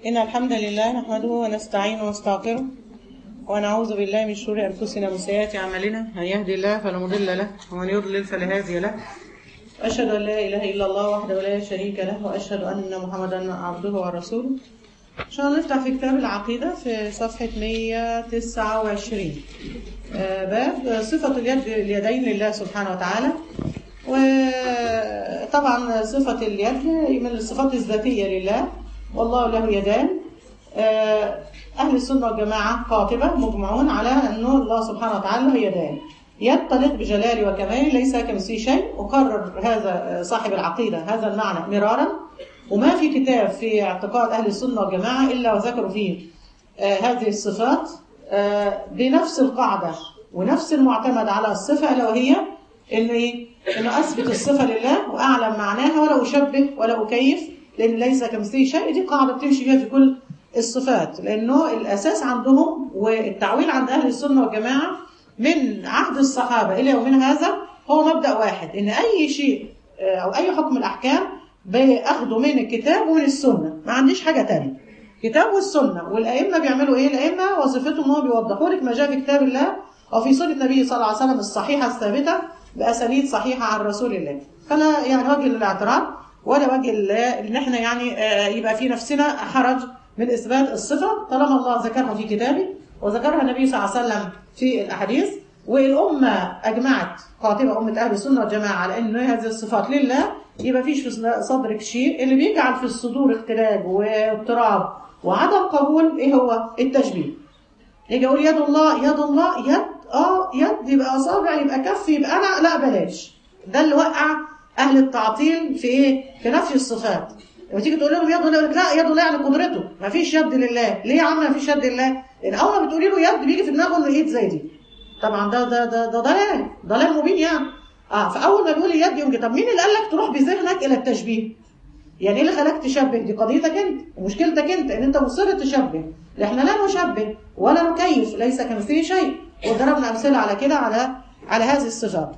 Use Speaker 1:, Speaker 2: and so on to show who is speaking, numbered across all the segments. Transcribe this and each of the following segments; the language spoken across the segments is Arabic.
Speaker 1: إن الحمد لله نحمده ونستعينه ونستغفره ونعوذ بالله من شرور أنفسنا ومن سيئات أعمالنا. من يهدي الله فلا مضل له ومن يضلل فلا هادي له. أشهد أن لا إله إلا الله وحده لا شريك له وأشهد أن محمدا عبده ورسوله. إن شاء الله نفتح في كتاب العقيدة في صفحة 129 باب صفة اليدين لله سبحانه وتعالى. وطبعا صفة اليد من الصفات الذاتية لله، والله له يدان. أهل السنة والجماعة قاطبة مجمعون على أن الله سبحانه وتعالى له يدان، يد تليق بجلاله وكماله ليس كمثله شيء. وقرر هذا صاحب العقيدة هذا المعنى مرارا، وما في كتاب في اعتقاد أهل السنة والجماعة إلا وذكروا فيه هذه الصفات بنفس القاعدة ونفس المعتمد على الصفة، ألا وهي إنه أثبت الصفة لله وأعلم معناها ولا أشبه ولا أكيف، لأن ليس كمثله شيء. دي قاعدة بتمشي فيها في كل الصفات، لأنه الأساس عندهم والتعويل عند أهل السنة والجماعة من عهد الصحابة إلى يومنا هذا هو مبدأ واحد، إن أي شيء أو أي حكم الأحكام بأخده من الكتاب ومن السنة، ما عنديش حاجة تانية، كتاب والسنة. والأئمة بيعملوا إيه؟ الأئمة وظيفتهم هو بيوضحوا لك ما جاء في كتاب الله أو في سنة النبي صلى الله عليه وسلم الصحيحة الثابتة بأسانيد صحيحة عن رسول الله. فلا يعني وجه للاعتراض ولا وجه ان احنا يعني يبقى في نفسنا حرج من اثبات الصفه طالما الله ذكرها في كتابه وذكرها النبي صلى الله عليه وسلم في الاحاديث. والامه اجمعت قاطبه امه اهل السنه والجماعه على ان هذه الصفات لله، يبقى فيش في صدرك شيء اللي بيجعل في الصدور اختلاج واضطراب وعدم قبول. ايه هو التشبيه؟ يجي يقول يد الله يد الله يد يد يبقى اصابع يبقى كف يبقى انا لا بلاش. ده اللي وقع اهل التعطيل في ايه؟ في نفي الصفات. لما تيجي تقول لهم يد الله يقول لك لا يد الله يعني قدرته، ما فيش يد لله. ليه يا عم ما فيش يد لله؟ لان اول ما بتقولي له يد بيجي في دماغه انه ايد زي دي. طبعا ده ضلال مبين يعني. فاول ما بيقول يد يوم طب مين اللي قال لك تروح بذهنك الى التشبيه؟ يعني ايه اللي خلاك تشبه؟ دي قضيتك انت ومشكلتك انت ان انت مصر تشبه. احنا لا نشبه ولا نكيف، ليس كمثله شيء. وضربنا امثله على كده على هذه الصفات.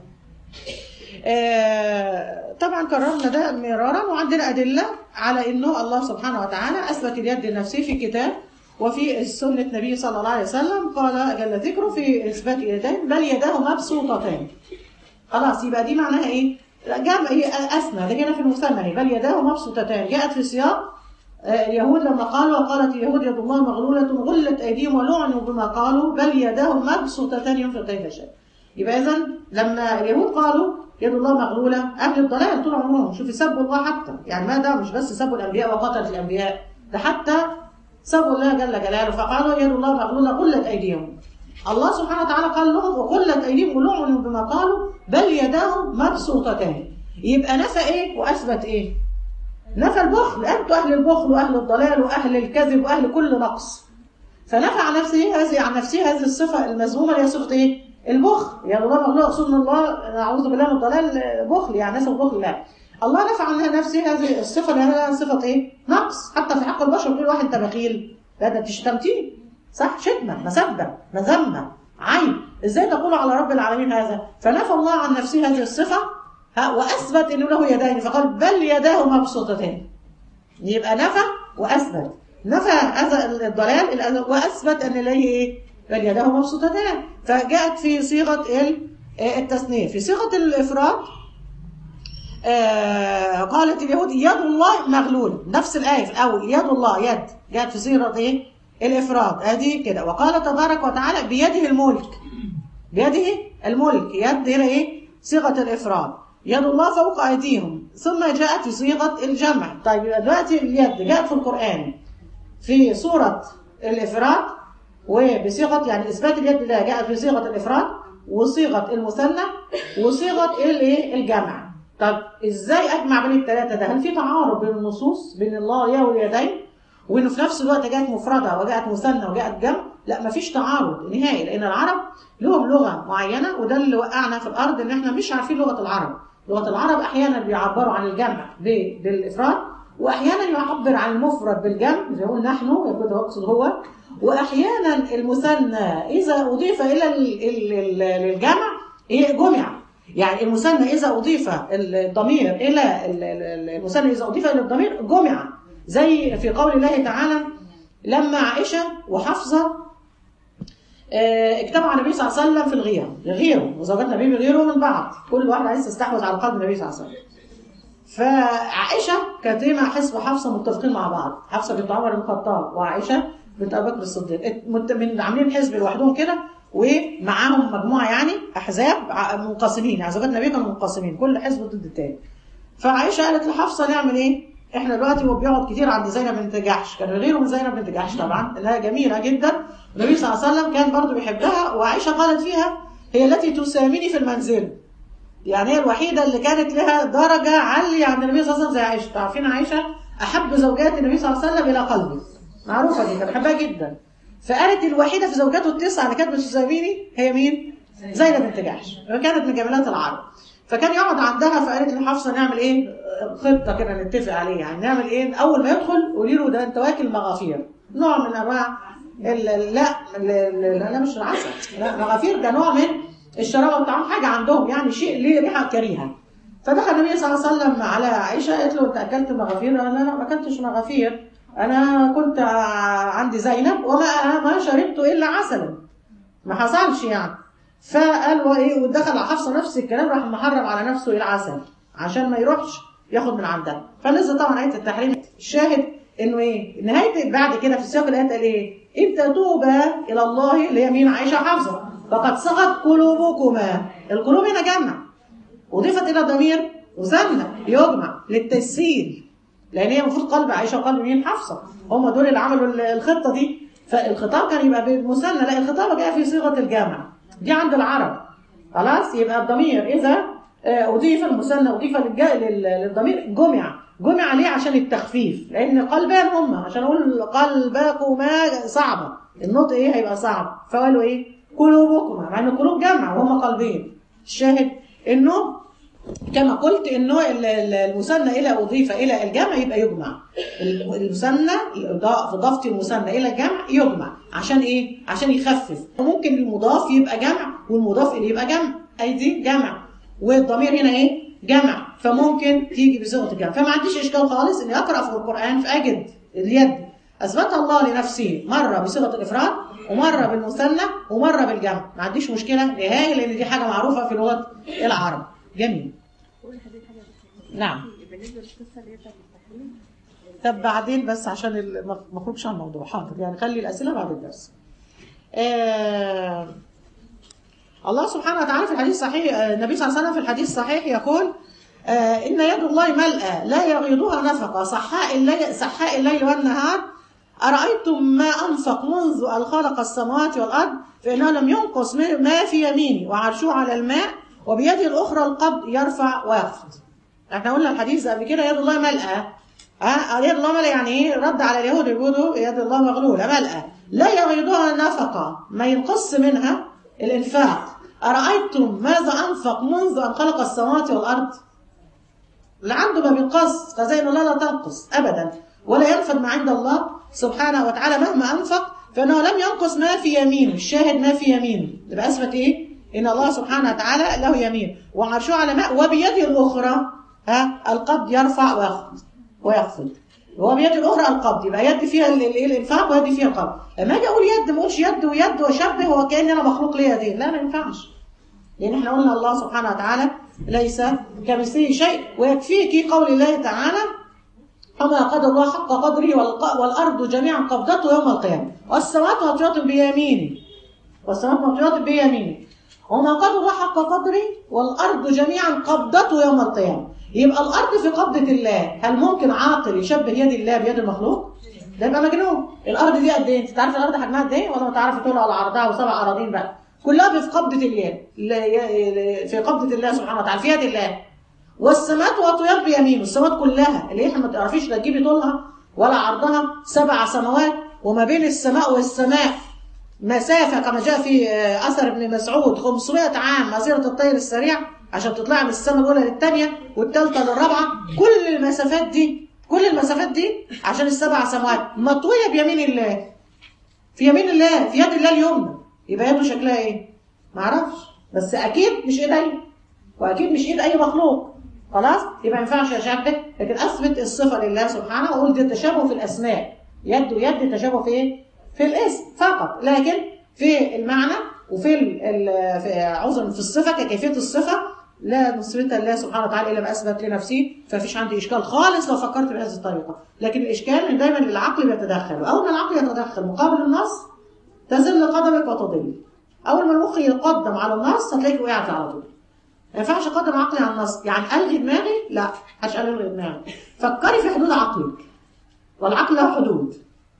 Speaker 1: طبعا كررنا ده مرارا، وعندنا أدلة على أنه الله سبحانه وتعالى أثبت اليد لنفسه في كتاب وفي سنة النبي صلى الله عليه وسلم. قال جل ذكره في إثبات اليدين بل يداه مبسوطتان. خلاص يبقى دي معناها إيه؟ هي أثنى، ده هنا في المثنى بل يداه مبسوطتان. جاءت في سياق اليهود لما قالوا وقالت اليهود يد الله مغلولة غلت أيديهم ولعنوا بما قالوا بل يداه مبسوطتان ينفق كيف شاء. يبقى إذن لما اليهود قالوا يد الله مغلولة، أهل الضلال طول عمرهم شوف سبوا الله حتى، يعني ما ده مش بس سبوا الأنبياء وقتلوا الأنبياء، ده حتى سبوا الله جل جلاله. فقالوا يد الله مغلولة غلت أيديهم. الله سبحانه وتعالى قال لهم وغلت أيديهم ولعنوا بما قالوا بل يداه مبسوطتان. يبقى نفى إيه وأثبت إيه؟ نفى البخل. أنتوا أهل البخل وأهل الضلال وأهل الكذب وأهل كل نقص. فنفى عن نفسه هذه الصفة المذمومة اللي هي صفة إيه؟ البخل. يعني الله مغلوب اقصد من الله نعوذ بالله من الضلال بخل، يعني ناس البخل. لا، الله نفى عنها نفسه هذه الصفه اللي هي صفه ايه؟ نقص. حتى في حق البشر تقول واحد انت بخيل، لا ده انت شتمتيه، صح؟ شتمه، مسبه، مذمه، عيب. ازاي تقول على رب العالمين هذا؟ فنفى الله عن نفسه هذه الصفه واثبت انه له يدين، فقال بل يداه مبسوطتان. يبقى نفى واثبت، نفى هذا الضلال واثبت ان له ايه؟ بل يداه مبسوطتان. فجاءت في صيغة التثنية. في صيغة الإفراد قالت اليهود يد الله مغلول، نفس الآية في الأول يد الله يد، جاءت في صيغة إيه؟ الإفراد ادي كده. وقال تبارك وتعالى بيده الملك، بيده الملك يد هنا إيه؟ صيغة الإفراد يد الله فوق أيديهم. ثم جاءت في صيغة الجمع. طيب دلوقتي اليد جاءت في القرآن في سورة الإفراد وبصيغه يعني اثبات اليد لله جاء في صيغه الافراد وصيغه المثنى وصيغه الايه؟ الجمع. طب ازاي اجمع بين الثلاثه ده؟ هل في تعارض بين النصوص بين الله له اليدين وانه في نفس الوقت جاءت مفرده وجاءت مثنى وجاءت جمع؟ لا، مفيش تعارض نهائي، لان العرب لهم لغه معينه، وده اللي وقعنا في الارض ان احنا مش عارفين لغه العرب. لغه العرب احيانا بيعبروا عن الجمع بالافراد، واحيانا يعبر عن المفرد بالجمع زي ما قلنا نحن يقصد هو، واحيانا المثنى اذا اضيف الى الجمع جمع. يعني المثنى اذا اضيف الضمير الى المثنى اذا اضيف الى الضمير جمع. زي في قول الله تعالى لما عائشة وحفصة اجتمع النبي صلى الله عليه وسلم في الغيرة، يغيروا وزوجات النبي بيغيروا من بعض، كل واحد عايز تستحوذ على قلب النبي صلى الله عليه وسلم. فعائشة كانت مع حزب حفصة متفقين مع بعض، حفصة بنت عمر بن الخطاب وعائشة بنت أبي بكر الصديق عاملين حزب لوحدهم كده، ومعاهم مجموعة يعني أحزاب منقسمين، يعني زوجات النبي كانوا منقسمين كل حزب ضد التاني. فعائشة قالت لحفصة نعمل إيه؟ إحنا دلوقتي هو بيقعد كتير عند زينب بنت جحش، كان غيره من زينب بنت جحش طبعا اللي هي جميلة جدا، النبي صلى الله عليه وسلم كان برضو بيحبها، وعائشة قالت فيها هي التي تساميني في المنزل، يعني هي الوحيدة اللي كانت لها درجة عالية عند النبي صلى الله عليه وسلم زي عائشة. عارفين عائشة أحب زوجات النبي صلى الله عليه وسلم إلى قلبي، معروفة دي، كان بحبها جدا. فقالت الوحيدة في زوجاته التسعة اللي كانت بتساميني هي مين؟ زينب بنت جحش، وكانت من جميلات العرب. فكان يقعد عندها، فقالت لحفصة نعمل إيه؟ خطة كده نتفق عليه، يعني نعمل إيه؟ أول ما يدخل قولي له ده أنت واكل مغافير، نوع من أنواع لا مش العسل، لا مغافير ده نوع من الشراب والطعام، حاجة عندهم يعني شيء ليه ريحة كريهة. فدخل النبي صلى الله عليه وسلم على عائشة، قالت له أنت أكلت مغافير؟ قال لا ما أكلتش مغافير، أنا كنت عندي زينب وما شربت إلا عسلا، ما حصلش يعني. فقال وإيه، ودخل على حفصة نفس الكلام، راح محرم على نفسه العسل عشان ما يروحش ياخد من عندها. فنزل طبعا آية التحريم. الشاهد إنه إيه نهاية بعد كده في سياق الآية قال إيه؟ إذ تتوبا إلى الله، اللي هي مين؟ عائشة وحفصة، فقد صغت قلوبكما. القلوب هنا جمع، وضيفت إلى ضمير مثنى يجمع للتسهيل، لأن هي المفروض قلب عائشة وقلب مين؟ حفصة، هم دول اللي عملوا الخطة دي. فالخطاب كان يبقى بالمثنى، لا الخطاب جاء في صيغة الجمع دي عند العرب، خلاص. يبقى الضمير إذا أضيف المثنى أضيف للضمير جمع ليه؟ عشان التخفيف، لأن قلبان هم، عشان أقول قلبكما صعبة، النطق إيه هيبقى صعب، فقالوا إيه؟ قلوبكما، مع إن القلوب جمع وهم قلبين. الشاهد إنه كما قلت إنه المثنى إلى أضيف إلى الجمع يبقى يجمع، المثنى إضافة المثنى إلى الجمع يجمع، عشان إيه؟ عشان يخفف. وممكن المضاف يبقى جمع والمضاف إليه يبقى جمع، أيدي جمع، والضمير هنا إيه؟ جمع، فممكن تيجي بصيغة الجمع. فما عنديش إشكال خالص إني أقرأ في القرآن فأجد اليد أثبتها الله لنفسه مرة بصيغة الإفراد ومرة بالمثنى ومرة بالجمع، ما عنديش مشكلة نهائي، لأن دي حاجة معروفة في لغة العرب. جميل. نعم.
Speaker 2: بالنسبه للقصه اللي هي بتاعت التحريم،
Speaker 1: طب بعدين بس عشان ما اخرجش عن الموضوع، حاضر، يعني خلي الأسئلة بعد الدرس. الله سبحانه وتعالى في الحديث الصحيح، النبي صلى الله عليه وسلم في الحديث الصحيح يقول إن يد الله ملأى لا يغيضها نفقة سحاء الليل والنهار، أرأيتم ما أنفق منذ أن خلق السماوات والأرض فإنه لم ينقص ما في يمينه وعرشه على الماء وبيده الأخرى القبض يرفع ويخفض. احنا قلنا الحديث قبل كده يد الله ملأى. يد الله ملأى يعني ايه؟ رد على اليهود يقولوا يد الله مغلولة ملأى لا يغيضها نفقة، ما ينقص منها الإنفاق. أرأيتم ماذا أنفق منذ أن خلق السماوات والأرض؟ اللي عنده ما بينقص، خزائن الله لا تنقص أبدا ولا ينفد ما عند الله سبحانه وتعالى مهما أنفق، فإنه لم ينقص ما في يمينه. الشاهد ما في يمينه، يبقى أثبت إيه؟ إن الله سبحانه وتعالى له يمين وعرشه على ماء وبيده الأخرى القبض يرفع ويخفض. هو بيده الأخرى القبض، يبقى يد فيها الإنفاق ويد فيها القبض. لما أجي أقول يد ما أقولش يد ويد وشبه وكأن أنا مخلوق لي يدين، لا ما ينفعش، لأن احنا قلنا الله سبحانه وتعالى ليس كمثله شيء. ويكفيك قول الله تعالى وما قدر الله حق قدره والأرض جميعا قبضته يوم القيامة والسماوات مطويات بيمينه وما قدر الله حق قدره والأرض جميعا قبضته يوم القيامة. يبقى الأرض في قبضة الله، هل ممكن عاقل يشبه يد الله بيد المخلوق؟ ده يبقى مجنون. الأرض دي قد إيه؟ أنت تعرف الأرض حجمها قد إيه؟ ولا ما تعرفي طولها ولا عرضها وسبع أراضين بقى؟ كلها في قبضة اليد، في قبضة الله سبحانه وتعالى، في يد الله. والسماوات مطويات بيمينه، السماوات كلها اللي احنا ما تعرفيش لا تجيبي طولها ولا عرضها، 7 سماوات، وما بين السماء والسماء مسافة كما جاء في أثر ابن مسعود 500 عام مسيرة الطير السريع عشان تطلع من السماء الأولى للثانية والثالثة للرابعة. كل المسافات دي عشان ال7 سماوات مطوية بيمين الله، في يمين الله، في يد الله اليمنى. يبقى يده شكلها ايه؟ معرفش، بس أكيد مش إيدي، وأكيد مش إيد أي مخلوق. خلاص؟ يبقى ما ينفعش اشبه، لكن اثبت الصفه لله سبحانه واقول دي التشابه في الاسماء، يد ويد تشابه في ايه؟ في الاسم فقط، لكن في المعنى وفي عذرا في الصفه ككيفيه الصفه لا نثبتها لله سبحانه وتعالى الا ما اثبت لنفسي، ففيش عندي اشكال خالص لو فكرت بهذه الطريقه، لكن الاشكال ان دايما العقل بيتدخل، واول ما العقل يتدخل مقابل النص تزل قدمك وتضل. اول ما المخ يقدم على النص هتلاقيك وقعت على طول. ما ينفعش اقدم عقلي على النص، يعني الغي دماغي؟ لا، مش الغي دماغي. فكري في حدود عقلك، والعقل له حدود.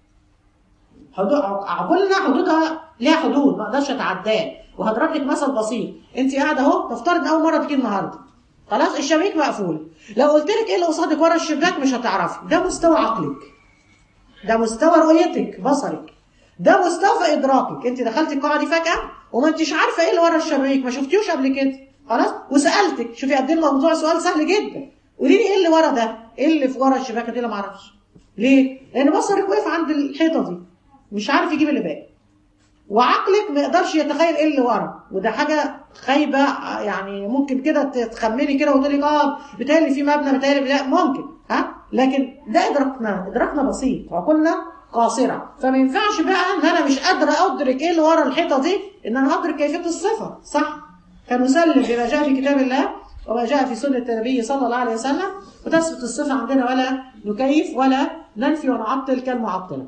Speaker 1: عقولنا حدودها ليها حدود ما اقدرش اتعداه. وهضرب لك مثل بسيط، انت قاعده اهو، تفترض اول مره تيجي النهارده، خلاص الشبابيك مقفول، لو قلت لك ايه اللي قصادك ورا الشباك مش هتعرفي. ده مستوى عقلك، ده مستوى رؤيتك بصرك، ده مستوى ادراكك. انت دخلتي القاعه دي فجاه وما انتش عارفه ايه اللي ورا الشبابيك، ما شفتيوش قبل كده، خلاص، وسالتك، شوفي قد ايه الموضوع سؤال سهل جدا، قولي لي ايه اللي ورا ده، ايه اللي في ورا الشباك دي؟ لا ما اعرفش. ليه؟ لان بصرك وقف عند الحيطه دي، مش عارف يجيب اللي باقي، وعقلك ما يقدرش يتخيل ايه اللي ورا، وده حاجه خايبه. يعني ممكن كده تخمني كده وتقولي بتهيألي في مبنى، بتهيألي لا، ممكن، لكن ده ادراكنا بسيط، وعقولنا قاصره، فما ينفعش بقى ان انا مش قادره ادرك ايه اللي ورا الحيطه دي ان انا ادرك كيفيه الصفه، صح؟ فنسلم بما جاء في كتاب الله وما جاء في سنه النبي صلى الله عليه وسلم، وتثبت الصفه عندنا، ولا نكيف ولا ننفي ونعطل كالمعطله.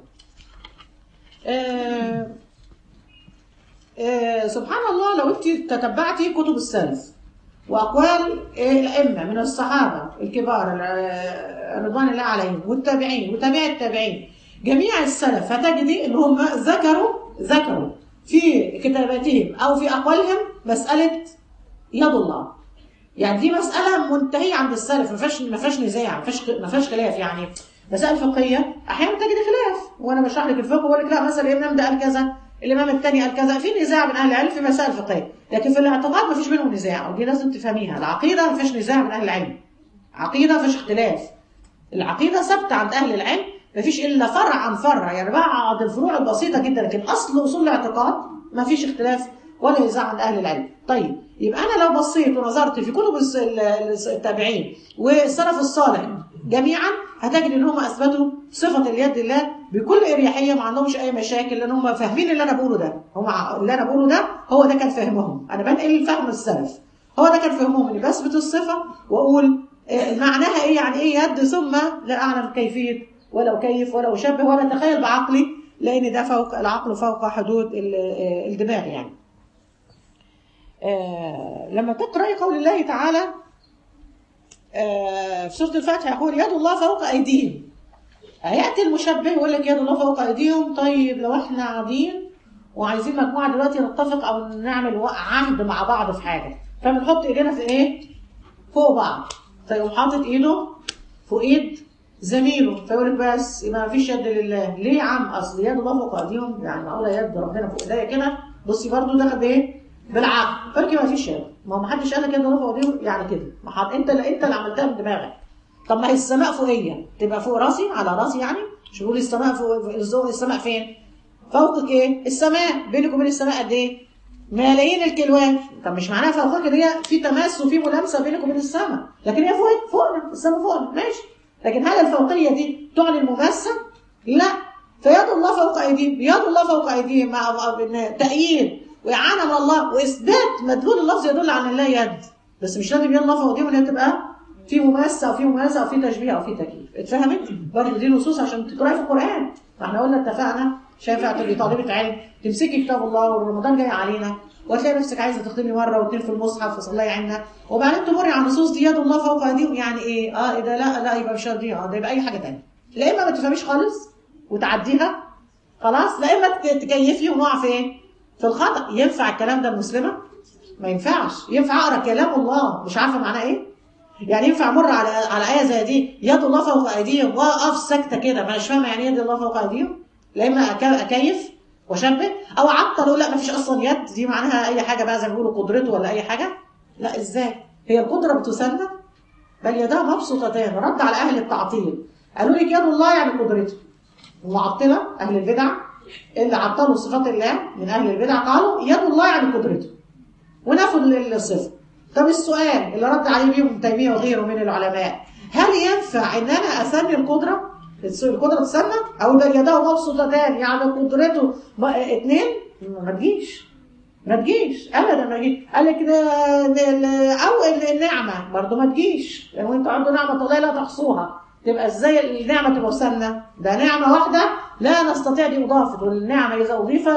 Speaker 1: سبحان الله، لو انت تتبعتي كتب السلف واقوال الائمه من الصحابه الكبار رضوان الله عليهم والتابعين وتابعي التابعين، جميع السلف هتجدي ان هم ذكروا في كتاباتهم او في اقوالهم مساله يد الله. يعني دي مساله منتهيه عند السلف، ما فيهاش نزاع، ما فيهاش خلاف. يعني مسائل فقهيه احيانا تجد خلاف، وانا بشرح لك الفقه واقول لك لا مثلا الامام ده قال كذا، الامام الثاني قال كذا، في نزاع من اهل العلم في مسائل فقهيه، لكن في الاعتقاد ما فيش بينهم نزاع، ودي لازم تفهميها. العقيده ما فيش نزاع من اهل العلم، عقيده ما فيش اختلاف، العقيده ثابته عند اهل العلم، ما فيش الا فرع عن فرع، يعني بعض الفروع البسيطه جدا، لكن اصل الاعتقاد ما فيش اختلاف ولا نزاع عند اهل العلم. طيب، يبقى انا لو بصيت ونظرت في كتب التابعين والسلف الصالح جميعا هتجد ان هم اثبتوا صفه اليد لله بكل اريحيه، ما عندهمش اي مشاكل، لان هم فاهمين اللي انا بقوله ده. اللي انا بقوله ده هو ده كان فهمهم، انا بنقل فهم السلف، هو ده كان فهمهم، اني بثبت الصفه واقول معناها ايه، يعني ايه يد، ثم لا اعلم كيفيه ولا اكيف ولا اشبه ولا اتخيل بعقلي، لان ده فوق العقل، فوق حدود الدماغ. يعني لما تقرأي قول الله تعالى في سورة الفاتحة يقول يد الله فوق أيديهم، هيأتي المشبه يقول لك يد الله فوق أيديهم. طيب لو احنا قاعدين وعايزين مجموعة دلوقتي نتفق أو نعمل عهد مع بعض في حاجة، فبنحط إيدينا في إيه؟ فوق بعض، فيقوم حاطط إيده فوق إيد زميله، فيقول لك بس يبقى ما فيش يد لله. ليه يا عم؟ أصل يد الله فوق أيديهم، يعني معقولة يد ربنا فوق إيديا كده؟ بصي برضه ده إيه؟ بالعقل، فلك ما فيش يد، ما هو ما حدش قال لك يد الله فوق ايديهم يعني كده، انت اللي عملتها من دماغك. طب ما هي السماء فوقيه، تبقى فوق راسي على راسي، يعني مش بقول السماء فوق، السماء فين؟ فوقك ايه؟ السماء. بينك وبين السماء قد ايه؟ ملايين الكيلوات. طب مش معناها فوقك دي في تماس وفي ملامسه بينك وبين السماء، لكن هي فوقنا، السماء فوقنا، ماشي، لكن هل الفوقيه دي تعني المماسه؟ لا. فيد الله فوق ايديهم، يد الله فوق ايديهم مع تأييد وإعانة من الله وإثبات مدلول اللفظ يدل على الله يد، بس مش لازم يد الله فوق ايديهم ان هي تبقى في مماسة أو في مماسة أو في تشبيه أو في تكييف. اتفهمت؟ برضه دي نصوص عشان تقرأي في القرآن. فاحنا قلنا اتفقنا، شايفة تبقي طالبة علم تمسكي كتاب الله ورمضان جاي علينا، وتلاقي نفسك عايزة تختمي مرة واثنين في المصحف وصلي عنا، وبعدين تمري على النصوص دي يد الله فوق ايديهم، يعني ايه؟ ايه ده؟ لا يبقى مش دي، ده يبقى أي حاجة ثانيه. لا إما ما تفهميش خالص وتعديها خلاص، لا إما تكيفي ونقع في ايه؟ في الخطأ. ينفع الكلام ده المسلمة؟ ما ينفعش. ينفع اقرا كلام الله مش عارفه معناه ايه؟ يعني ينفع امر على ايه زي دي يد الله فوق ايديهم واقف ساكته كده مش فاهمه يعني يد الله فوق ايديهم؟ لا اما اكيف واشبه او اعطل لا ما فيش اصلا يد، دي معناها اي حاجه بقى زي ما بيقولوا قدرته ولا اي حاجه. لا، ازاي؟ هي القدره بتسلم بل يداه مبسوطتان. رد على اهل التعطيل قالوا لك يد الله يعني قدرته. المعطله اهل البدع اللي عطلوا صفات الله من اهل البدع قالوا يد الله يعني قدرته ونفوا الصفه. طب السؤال اللي رد عليه بيه ابن تيميه وغيره من العلماء، هل ينفع ان انا اسمي القدره؟ القدره تسمى؟ او يبقى يداه مبسوطتان يعني قدرته اثنين؟ ما تجيش ابدا، ما تجيش. قال لك او النعمه برضه ما تجيش، لو انت عنده نعمه الله لا تحصوها، تبقى ازاي النعمه تبقى مثنى؟ ده نعمه واحده لا نستطيع دي اضافه، والنعمه اذا اضيف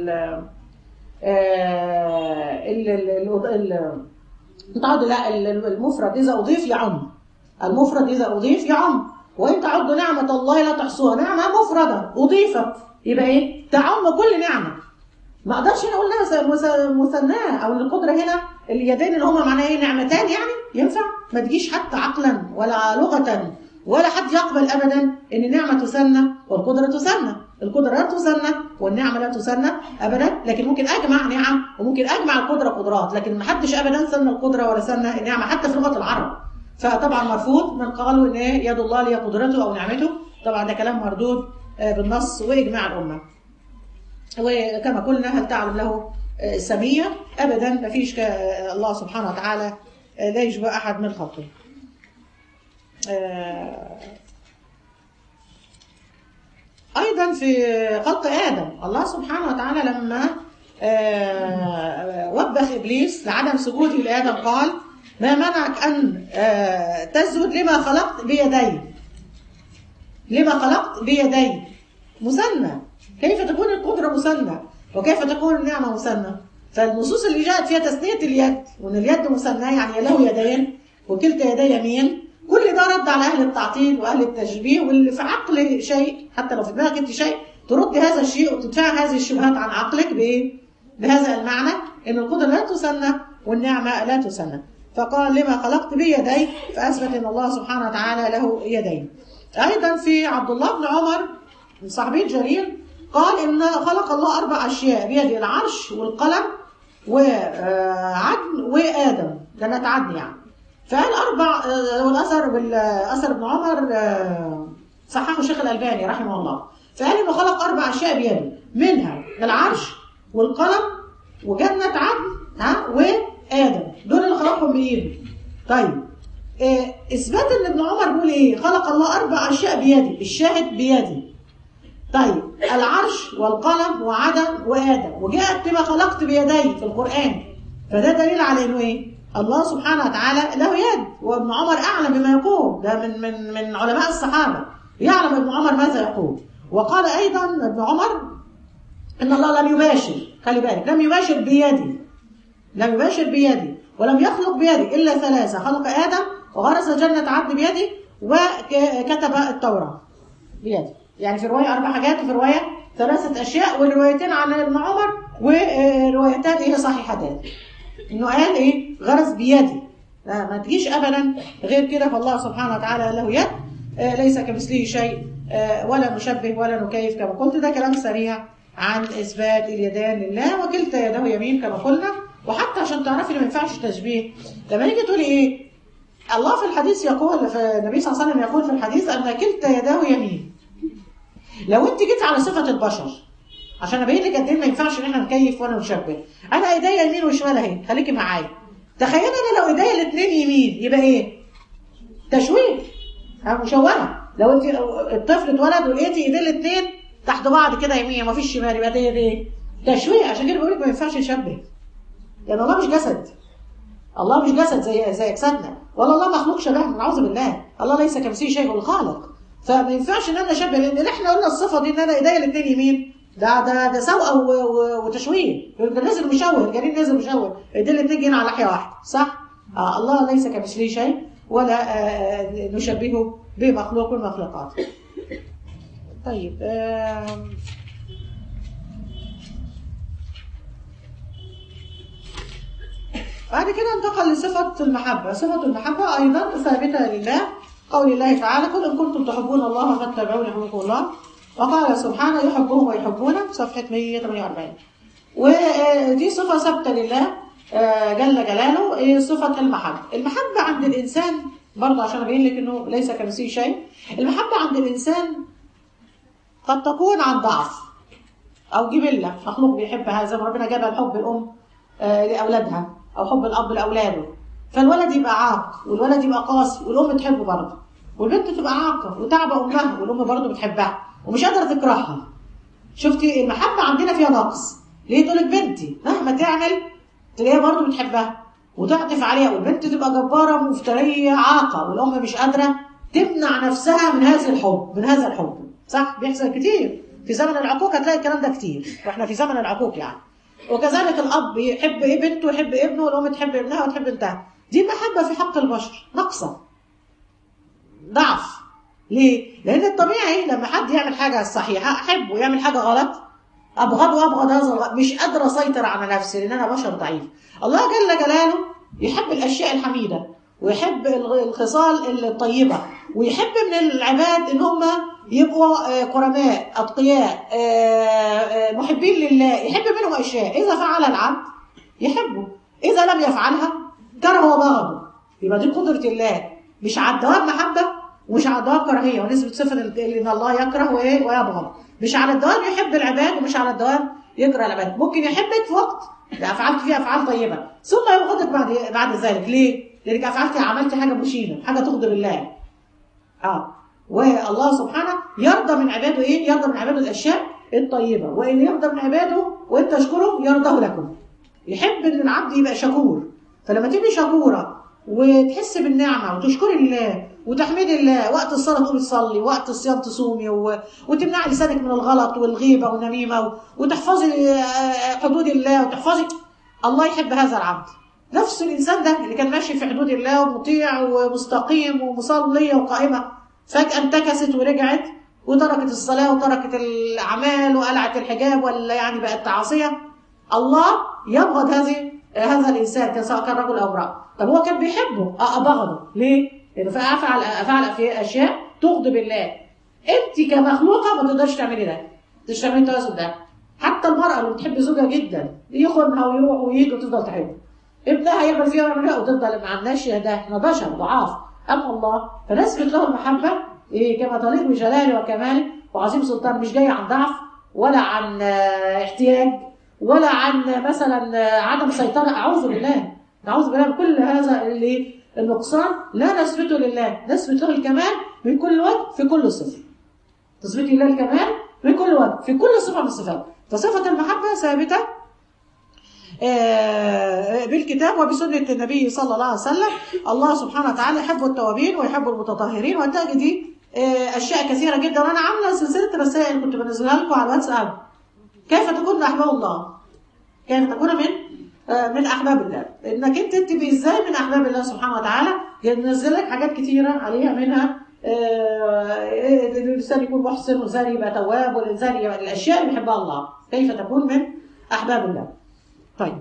Speaker 1: تعد لا المفرد اذا اضيف يعم، المفرد اذا اضيف يعم، وان تعدوا نعمه الله لا تحصوها، نعمه مفرده اضيفت يبقى ايه؟ تعم كل نعمه. ما اقدرش انا اقول لها مثناه، او القدره هنا اليدين اللي هما معناها ايه؟ نعمتان يعني، ينفع؟ ما تجيش حتى عقلا ولا لغه، ولا حد يقبل ابدا ان النعمه تثنى والقدره تثنى. القدره لا تثنى والنعمه لا تثنى ابدا، لكن ممكن اجمع نعم وممكن اجمع القدره قدرات، لكن ما حدش ابدا ثنى القدره ولا ثنى النعمه حتى في لغه العرب. فطبعا مرفوض من قالوا ان يد الله هي قدرته او نعمته، طبعا ده كلام مردود بالنص واجماع الامه. وكما قلنا هل تعلم له سميه؟ ابدا، ما فيش الله سبحانه وتعالى لا يشبه احد من خلقه. ايضا في خلق ادم الله سبحانه وتعالى لما وبخ ابليس لعدم سجوده لادم قال ما منعك ان تسجد لما خلقت بيدي، لما خلقت بيدي مثنى، كيف تكون القدره مثنى وكيف تكون النعمه مثنى؟ فالنصوص اللي جاءت فيها تثنيه اليد وان اليد مثنى يعني له يدين وكلتا يدي يمين، كل ده رد على اهل التعطيل واهل التشبيه، واللي في عقل شيء حتى لو في دماغك انت شيء ترد هذا الشيء وتدفع هذه الشبهات عن عقلك بايه؟ بهذا المعنى ان القدره لا تثنى والنعمه لا تثنى. فقال لما خلقت بيدي، فاثبت ان الله سبحانه وتعالى له يدين. ايضا في عبد الله بن عمر صحابي الجليل قال ان خلق الله 4 أشياء بيده، العرش والقلم وعدن وادم، جنة عدن يعني. فقال 4 والأثر ابن عمر صححه الشيخ الألباني رحمه الله، فقال إنه خلق 4 أشياء بيده، منها العرش والقلم وجنة عدن وآدم، دول اللي خلقهم بإيده. طيب إثبات إن ابن عمر بيقول إيه؟ خلق الله 4 أشياء بيده، الشاهد بيدي. طيب العرش والقلم وعدن وآدم، وجاءت بما خلقت بيدي في القرآن، فده دليل على إنه إيه؟ الله سبحانه وتعالى له يد، وابن عمر أعلم بما يقول، ده من علماء الصحابة، يعلم ابن عمر ماذا يقول. وقال أيضا ابن عمر إن الله لم يباشر، خلي بالك، لم يباشر بيدي، لم يباشر بيدي ولم يخلق بيدي إلا 3، خلق آدم وغرس جنة عدن بيدي وكتب التوراة بيدي. يعني في رواية 4 حاجات وفي رواية 3 أشياء، والروايتين عن ابن عمر وروايتان إيه صحيحتان، إنه قال إيه؟ غرس بيدي، ما تجيش أبدا غير كده. فالله سبحانه وتعالى له يد، ليس كمثله شيء، ولا نشبه ولا نكيف كما قلت. ده كلام سريع عن إثبات اليدين لله، وكلتا يده يمين كما قلنا. وحتى عشان تعرفي إن ما ينفعش تشبيه، لما نيجي تقولي إيه؟ الله في الحديث يقول، في النبي صلى الله عليه وسلم يقول في الحديث أن كلتا يده يمين. لو أنت جيت على صفة البشر عشان ابين لك قد ايه ما ينفعش ان احنا نكيف ولا نشبه، انا ايديا يمين وشمال اهي، خليكي معايا. تخيلي انا لو ايديا الاثنين يمين يبقى ايه؟ تشويه، مشوهه. لو انت الطفل اتولد ولقيتي ايديه الاثنين تحت بعض كده يمين ما فيش شمال، يبقى ده ايه؟ تشويه. عشان كده بقول لك ما ينفعش نشبه، لان الله مش جسد، الله مش جسد زي اجسادنا، ولا الله مخلوق شبهنا، نعوذ بالله. الله ليس كمثله شيء، هو الخالق. فما ينفعش ان انا اشبه، لان احنا قلنا الصفه دي ان انا ايديا الاثنين يمين، ده سوء وتشويه. ده نازل مشوه، الجنين نازل مشوه، ايديه الاثنين جايين على ناحيه واحده، صح؟ الله ليس كمثله شيء ولا نشبهه بمخلوق من المخلوقات. طيب بعد كده انتقل لصفة المحبة. صفة المحبة أيضا ثابتة لله، قول الله تعالى قل إن كنتم تحبون الله فاتبعوني يحببكم الله. وقال سبحانه يحبهم ويحبونه، صفحة 148. ودي صفة ثابتة لله جل جلاله، صفة المحبة. المحبة عند الإنسان برضه عشان أبين لك إنه ليس كمثله شيء، المحبة عند الإنسان قد تكون عن ضعف أو جبلة، مخلوق بيحب هذا، ربنا جاب الحب الأم لأولادها أو حب الأب لأولاده، فالولد يبقى عاق والولد يبقى قاسي والام تحبه برضه، والبنت تبقى عاقه وتعبى امها والام برضه بتحبها ومش قادره تكرهها. شفتي المحبه عندنا فيها نقص. ليه؟ تقول لك بنتي مهما تعمل تلاقيها برضه بتحبها وتعطف عليها، والبنت تبقى جباره مفتريه عاقه والام مش قادره تمنع نفسها من هذا الحب، من هذا الحب. صح؟ بيحصل كتير في زمن العقوق، هتلاقي الكلام ده كتير، واحنا في زمن العقوق يعني. وكذلك الاب يحب بنته ويحب ابنه، والام تحب ابنها وتحب بنتها. دي محبه في حق البشر ناقصه، ضعف. ليه؟ لان الطبيعي لما حد يعمل حاجه صحيحه احبه، يعمل حاجه غلط ابغض وابغض هذا الغلط، مش قادره اسيطر على نفسي لان انا بشر ضعيف. الله جل جلاله يحب الاشياء الحميده ويحب الخصال الطيبه، ويحب من العباد ان هم يبقوا كرماء اتقياء محبين لله، يحب منهم اشياء اذا فعل العبد يحبه، اذا لم يفعلها كره وبغضه. يبقى دي قدره الله، مش على الدوام محبه ومش على الدوام كراهيه، ونسبه صفه ان الله يكره ويبغض. مش على الدوام يحب العباد ومش على الدوام يكره العباد. ممكن يحبك في وقت فعلت فيه افعال طيبه ثم يبغضك بعد ذلك. ليه؟ لانك عملت حاجه مشينه، حاجه تغضب الله. والله سبحانه يرضى من عباده ايه؟ يرضى من عباده الاشياء الطيبه، وان يرضى من عباده وان تشكروا يرضاه لكم. يحب ان العبد يبقى شكور. فلما تبقي شكوره وتحس بالنعمه وتشكري الله وتحمدي الله، وقت الصلاه تقومي تصلي، وقت الصيام تصومي، وتمنعي لسانك من الغلط والغيبه والنميمه، وتحفظي حدود الله وتحفظي. الله يحب هذا العبد. نفس الانسان ده اللي كان ماشي في حدود الله ومطيع ومستقيم ومصليه وقائمه، فجاه انتكست ورجعت وتركت الصلاه وتركت الاعمال وقلعت الحجاب، ولا يعني بقت عاصيه. الله يبغض هذا الانسان سواء كان رجل او امراه. طب هو كان بيحبه، ابغضه. ليه؟ لانه فعل في اشياء تغضب الله. انت كمخلوقه ما تقدرش تعملي ده، مش تعملي التوازن ده. حتى المراه اللي بتحب زوجها جدا يخونها ويروح ويجي وتفضل تحبه، ابنها يعمل فيها ويعمل فيها وتفضل ما عندناش ده، احنا بشر ضعاف. اما الله فنثبت له المحبه كما تليق بجلاله وكماله وعظيم سلطان، مش جاي عن ضعف ولا عن احتياج ولا عن مثلا عدم سيطره. اعوذ بالله، نعوذ بالله من كل هذا النقصان. لا نثبته لله، نثبت له الكمال من كل وجه في كل صفه. تثبت لله الكمال من كل وجه في كل صفه من الصفات. فصفه المحبه ثابته بالكتاب وبسنة النبي صلى الله عليه وسلم. الله سبحانه وتعالى يحب التوابين ويحب المتطهرين، وتجدي أشياء كثيرة جدا. وأنا عاملة سلسلة رسائل كنت بنزلها لكم على الواتساب، كيف تكون أحباب الله، كيف تكون من أحباب الله، إنك أنت تبقي إزاي من أحباب الله سبحانه وتعالى. ننزل لك حاجات كثيرة عليها، منها الإنسان يكون محسن، والإنسان يبقى تواب، والإنسان يبقى الأشياء اللي بيحبها الله، كيف تكون من أحباب الله. طيب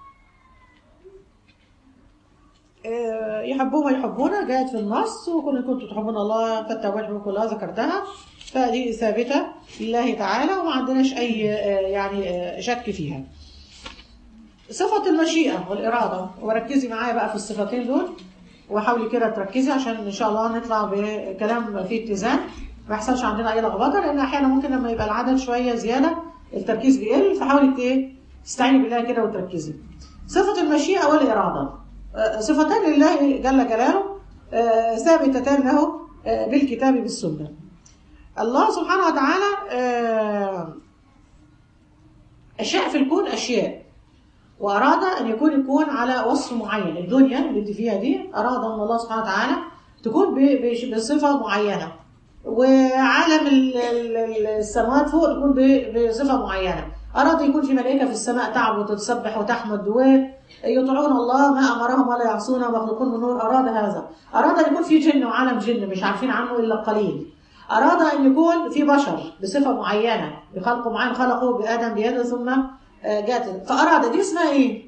Speaker 1: يحبوه ويحبونا جاءت في النص، وكل كنتم تحبون الله فاتبعوا يحببكم الله، ذكرتها. فهذه ثابته لله تعالى وما عندناش اي يعني شك فيها. صفه المشيئه والاراده، وركزي معايا بقى في الصفتين دول وحاولي كده تركزي عشان ان شاء الله نطلع بكلام فيه اتزان، ما يحصلش عندنا اي لخبطه، لان احيانا ممكن لما يبقى العدد شويه زياده التركيز بيقل. فحاولي تستعيني بالله كده وتركزي. صفه المشيئه والاراده صفتان لله جل جلاله ثابتتان له بالكتاب بالسنة. الله سبحانه وتعالى أشياء في الكون أشياء، وأراد أن يكون على وصف معين. الدنيا اللي انت فيها دي أراد أن الله سبحانه وتعالى تكون بصفة معينة، وعالم السماوات فوق تكون بصفة معينة. أراد يكون في ملائكة في السماء تعبد وتسبح وتحمد ويطيعون الله ما أمرهم ولا يعصون ويخلقون من نور. أراد هذا. أراد أن يكون في جن وعالم جن مش عارفين عنه إلا قليل. أراد أن يكون في بشر بصفة معينة بخلق معين، خلقه بآدم بيده ثم جاءت. فأراد دي اسمها إيه؟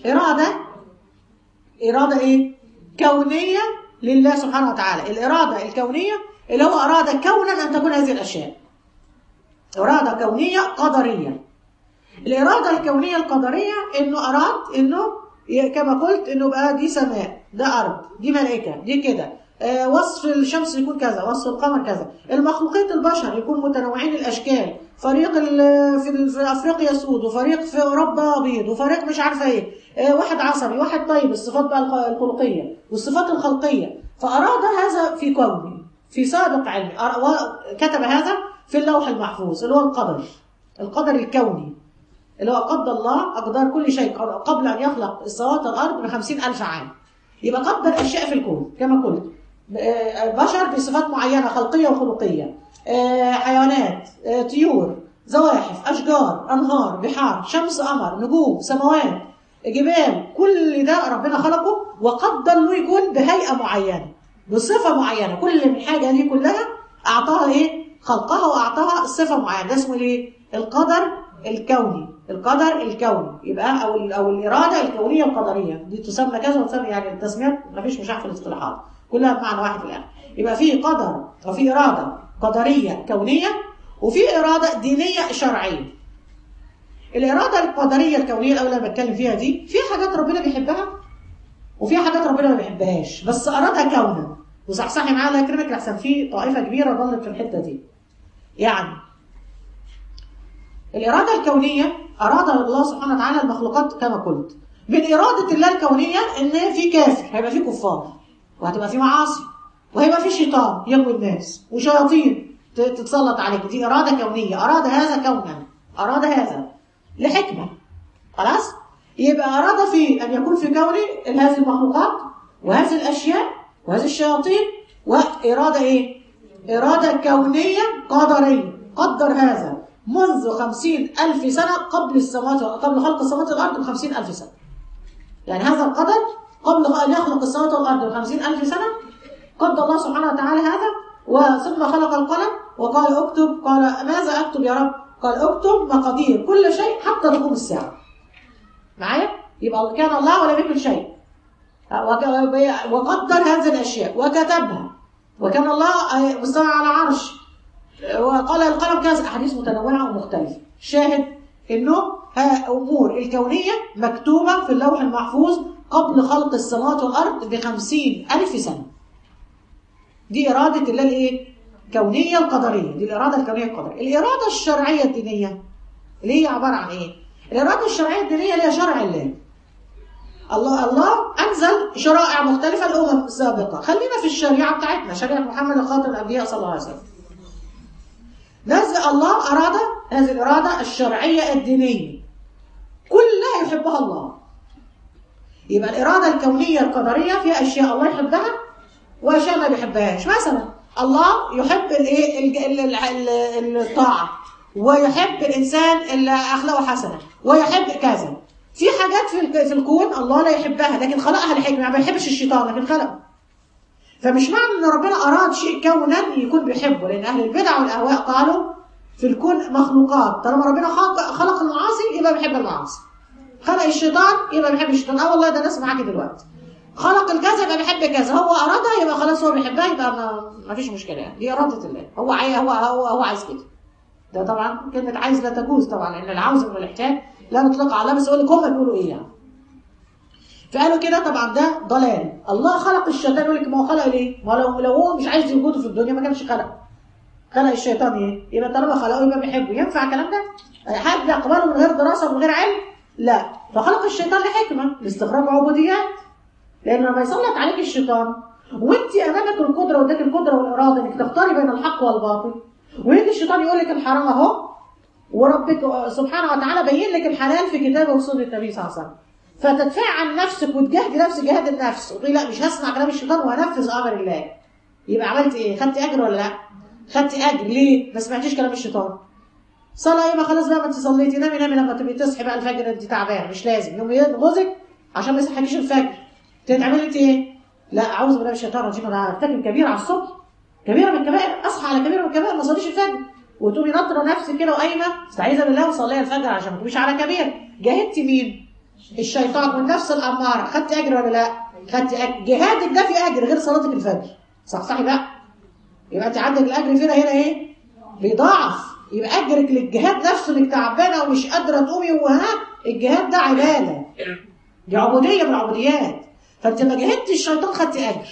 Speaker 1: إرادة إيه؟ كونية لله سبحانه وتعالى. الإرادة الكونية اللي هو أراد كونا أن تكون هذه الأشياء. إرادة كونية قدرية. الإرادة الكونية القدرية إنه أراد إنه كما قلت إنه بقى دي سماء، ده أرض، دي ملائكة، دي كده، وصف الشمس يكون كذا، وصف القمر كذا. المخلوقات البشر يكون متنوعين الأشكال، فريق في أفريقيا سود، وفريق في أوروبا أبيض، وفريق مش عارفة إيه. واحد عصبي، واحد طيب، الصفات بقى الخلقيه والصفات الخلقيه. فاراد هذا في كونه، في سابق علمه، كتب هذا في اللوح المحفوظ اللي هو القدر الكوني، اللي هو قدر الله أقدار كل شيء قبل أن يخلق السماوات والأرض ب50,000 عام. يبقى قدر أشياء في الكون كما قلت، بشر بصفات معينة خلقية وخلقية، حيوانات، طيور، زواحف، أشجار، أنهار، بحار، شمس، قمر، نجوم، سماوات، جبال، كل ده ربنا خلقه وقدر له يكون بهيئة معينة بصفة معينة. كل من حاجة دي كلها أعطاها إيه؟ خلقها وأعطاها صفة معينة. ده اسمه إيه؟ القدر الكوني. القدر الكوني يبقى أو الإرادة الكونية القدرية، دي تسمى كذا وتسمى، يعني التسميات مفيش مشاح في الاصطلاحات، كلها بمعنى واحد في الآخر. يبقى في قدر وفي إرادة قدرية كونية وفي إرادة دينية شرعية. الإرادة القدرية الكونية الأولى اللي بتكلم فيها دي، في حاجات ربنا بيحبها وفي حاجات ربنا ما بيحبهاش، بس أرادها كونا. وصحصحي معايا الله يكرمك لحسن في طائفة كبيرة ضلت في الحتة دي. يعني الإرادة الكونية أراد الله سبحانه وتعالى المخلوقات كما قلت. من إرادة الله الكونية إن في كافر هيبقى في كفار، وهتبقى في معاصي، وهيبقى في شيطان يغوي الناس، وشياطين تتسلط عليك. دي إرادة كونية، أراد هذا كونا، أراد هذا لحكمة. خلاص؟ يبقى أراد في أن يكون في كونه هذه المخلوقات وهذه الأشياء وهذه الشياطين، وإرادة إيه؟ إرادة كونية قدرية. قدر هذا منذ 50,000 سنة قبل خلق السماوات والأرض ب50,000 سنة. يعني هذا القدر قبل أن يخلق السماوات والأرض ب50,000 سنة قدر الله سبحانه وتعالى هذا. وثم خلق القلم وقال اكتب، قال ماذا أكتب يا رب؟ قال اكتب مقادير كل شيء حتى تقوم الساعة. معايا؟ يبقى كان الله ولم يكن شيء، وقدر هذه الأشياء وكتبها، وكان الله مستوى على عرش، وقال القلم كذا. أحاديث متنوعة ومختلفة. شاهد إنه أمور الكونية مكتوبة في اللوح المحفوظ قبل خلق السماوات والأرض ب50,000 سنة. دي إرادة الله الإيه؟ الكونية القدرية. دي الإرادة الكونية القدرية. الإرادة الشرعية الدينية اللي هي عبارة عن إيه؟ الإرادة الشرعية الدينية اللي هي شرع الله. الله أنزل شرائع مختلفة الأمم السابقة. خلينا في الشريعة بتاعتنا، شريعة محمد خاتم الأنبياء صلى الله عليه وسلم. نزل الله أراد هذه الإرادة الشرعية الدينية كلها يحبها الله. يبقى الإرادة الكونية القدرية فيها أشياء الله يحبها وأشياء ما بيحبهاش. مثلا الله يحب الطاعة، ويحب الإنسان اللي أخلاقه حسنة، ويحب كذا. في حاجات في الكون الله لا يحبها لكن خلقها لحكمة. يعني ما يحبش الشيطان لكن خلقه. فمش معنى ان ربنا اراد شيء كونا يكون بيحبه، لان اهل البدع والاهواء قالوا في الكون مخلوقات، طالما ربنا خلق المعاصي يبقى بيحب المعاصي، خلق الشيطان يبقى بيحب الشيطان. والله ده ناس معاكي دلوقتي خلق الكذا يبقى بيحب كذا، هو ارادها يبقى خلاص هو بيحبها، يبقى ما فيش مشكله. يعني دي اراده الله، هو عايز كده. ده طبعا كلمه عايز لا تجوز طبعا، لان العوز من الاحتياج لا نطلق على، بس اقول لك هم بيقولوا ايه يعني. فقالوا كده طبعا ده ضلال. الله خلق الشيطان، يقول لك ما هو خلق ليه؟ ما لو هو مش عايز وجوده في الدنيا ما كانش خلق الشيطان. ايه؟ يبقى طالما خلقه يبقى بيحبه. ينفع الكلام ده؟ حد يقبله من غير دراسه ومن غير علم؟ لا. فخلق الشيطان لحكمه، لاستخراج عبوديات. لان لما يسلط عليك الشيطان وانت امامك القدره واداك القدره والاراده انك تختاري بين الحق والباطل، ويجي الشيطان يقول لك الحرام اهو، وربك سبحانه وتعالى بين لك الحلال في كتابه وسنه النبي صلى الله عليه وسلم، فتدفع عن نفسك وتجاهدي نفسك جهاد النفس وتقولي لا مش هسمع كلام الشيطان وهنفذ امر الله. يبقى عملت ايه؟ خدتي اجر ولا لا؟ خدتي اجر. ليه؟ ما سمعتيش كلام الشيطان. صلاه ايه؟ ما خلاص بقى ما انت صليتي، نامي لما تبقي تصحي بقى الفجر انت تعبان، مش لازم يوم ينغزك عشان ما يصحيكيش الفجر. تعملي انت ايه؟ لا اعوذ بالله من الشيطان الرجيم، انا ارتكب كبيره على الصبح، كبيره من الكبائر، اصحى على كبيره من الكبائر، ما اصليش الفجر، وتقومي ناطره نفسك كده وقايمه استعيذه بالله وصلي الفجر عشان ما تقوميش على كبير. جاهدتي مين؟ الشيطان والنفس الاماره. خدت اجر ولا لا؟ خدت اجر. جهادك ده في اجر غير صلاتك الفجر. صحصحي بقى. يبقى انت عندك الاجر فينا هنا ايه؟ بيضاعف. يبقى اجرك للجهاد نفسه انك تعبانه ومش قادره تقومي، الجهاد ده عباده، دي عبوديه من العبوديات. فانت لما جهدتي الشيطان خدتي اجر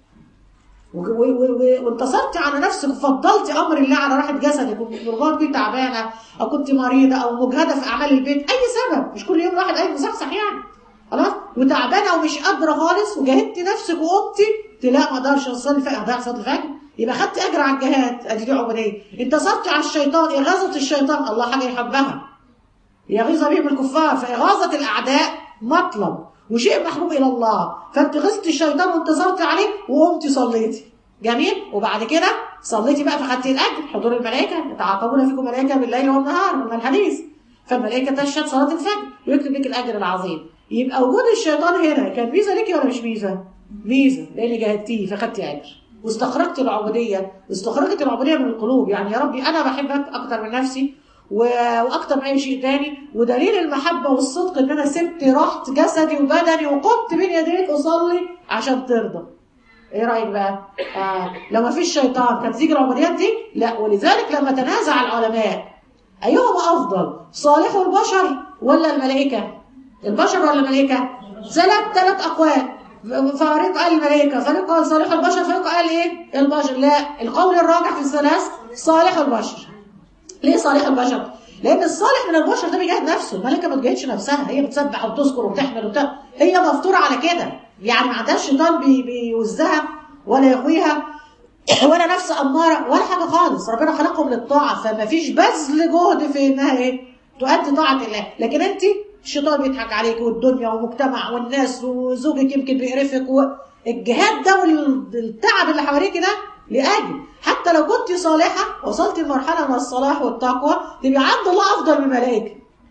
Speaker 1: وانتصرتي على نفسك وفضلتي امر الله على راحه جسدك، ورغم كنت تعبانه او كنت مريضه او مجهده في اعمال البيت، اي سبب، مش كل يوم واحد قايم مصحصح يعني. خلاص، وتعبانه ومش قادره خالص، وجاهدتي نفسك وقمتي لا ما اقدرش اصلي الفجر، اضيع صلاه الفجر، يبقى خدت اجر على الجهاد، ادي دي عبوديه. انتصرتي على الشيطان، اغاظه الشيطان، الله حاجه يحبها، يغيظ بهم الكفار، فاغاظه الاعداء مطلب وشيء محبوب الى الله، فانت غزت الشيطان وانتصرت عليه وقمتي صليتي، جميل. وبعد كده صليتي بقى فخدتي الاجر، حضور الملائكه، يتعاقبون فيكم ملائكه بالليل والنهار من الحديث، فالملائكه تشهد صلاه الفجر ويكتب لك الاجر العظيم. يبقى وجود الشيطان هنا كان ميزه ليكي ولا مش ميزه؟ ميزه، لان جاهدتيه فخدتي اجر واستخرجت العبوديه، واستخرجت العبوديه من القلوب. يعني يا ربي انا بحبك اكتر من نفسي واكتر من اي شيء تاني، ودليل المحبه والصدق ان انا سبت رحت جسدي وبدني وقمت بين يديك اصلي عشان ترضى. ايه رايك بقى؟ لو ما فيش شيطان كانت تيجي العبوديات دي؟ لا. ولذلك لما تنازع العلماء ايهما افضل، صالح البشر ولا الملائكه؟ البشر ولا الملائكه؟ ثلاث اقوال، فريق قال الملائكه، فريق قال صالح البشر، فريق قال ايه؟ البشر. لا، القول الراجح في الثلاث صالح البشر. ليه صالح البشر؟ لان الصالح من البشر ده بيجاهد نفسه، الملائكه ما بتجاهدش نفسها، هي بتسبح وبتذكر وبتحمد وبتاع، هي مفطوره على كده، يعني ما عندهاش شيطان بيوزها ولا يغويها ولا نفس اماره ولا حاجه خالص. ربنا خلقهم للطاعه، فما فيش بذل جهد في انها ايه؟ تؤدي طاعه الله. لكن انت الشيطان بيضحك عليك والدنيا والمجتمع والناس وزوجك يمكن بيقرفك، والجهاد ده والتعب اللي حواليك ده لاجل حتى لو كنت صالحه وصلت لمرحله من الصلاح والتقوى تبقى عند الله افضل من الملائكه.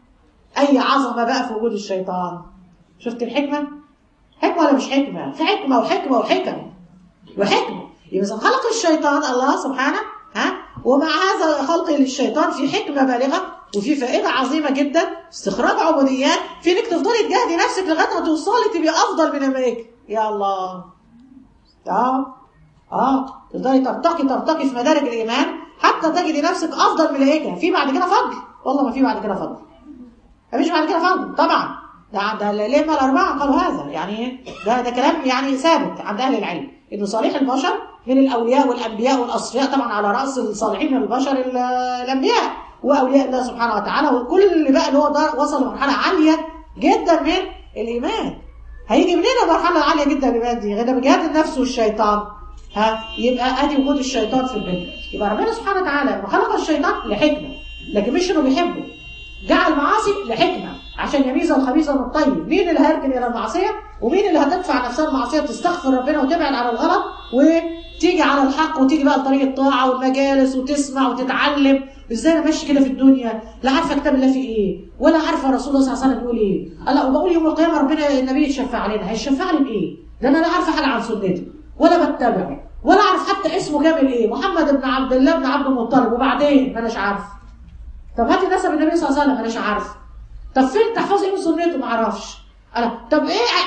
Speaker 1: اي عظمه بقى في وجود الشيطان. شفت الحكمه؟ حكمه ولا مش حكمه؟ في حكمه وحكمه وحكم وحكمه. يبقى خلق الشيطان الله سبحانه، ومع هذا خلقه للشيطان في حكمه بالغه وفي فائده عظيمه جدا، استخراج عبوديات في انك تفضلي تجاهدي نفسك لغايه ما توصلي تبقي افضل من الملائكه. يا الله. تفضلي ترتقي في مدارج الايمان حتى تجدي نفسك افضل من الملائكه. في بعد كده فضل؟ والله ما في بعد كده فضل. مفيش بعد كده فضل طبعا. ده الائمه الاربعه قالوا هذا، يعني ده كلام يعني ثابت عند اهل العلم، انه صالح البشر من الاولياء والانبياء والاصفياء، طبعا على راس الصالحين من البشر الانبياء واولياء الله سبحانه وتعالى، وكل اللي بقى اللي هو وصل لمرحله عاليه جدا من الايمان. هيجي منين المرحله العاليه جدا من الايمان دي؟ غير بجهاد النفس والشيطان. يبقى ادي وجود الشيطان في البدء. يبقى ربنا سبحانه وتعالى خلق الشيطان لحكمه، لكن مش انه بيحبه، جعل معاصي لحكمه عشان يميز الخبيث من الطيب. مين اللي هيركن الى المعصيه ومين اللي هتدفع نفسها المعصيه تستغفر ربنا وتبعد عن الغلط وتيجي على الحق وتيجي بقى لطريق الطاعه والمجالس وتسمع وتتعلم. ازاي انا ماشي كده في الدنيا لا عارفه كتاب الله فيه ايه ولا عارفه رسول الله صلى الله عليه وسلم بيقول ايه؟ انا وبقول يوم القيامه ربنا النبي يتشفع علينا، هيشفع لي بايه؟ ده انا لا عارفه حاجه عن سنته ولا بتبعه ولا اعرف حتى اسمه كامل ايه، محمد بن عبد الله بن عبد المطلب، وبعدين ما اناش عارف. طب هاتي نسب النبي صلى الله عليه وسلم، ما اناش عارف. طب فين تحفظي ايه من سنته؟ ما اعرفش. طب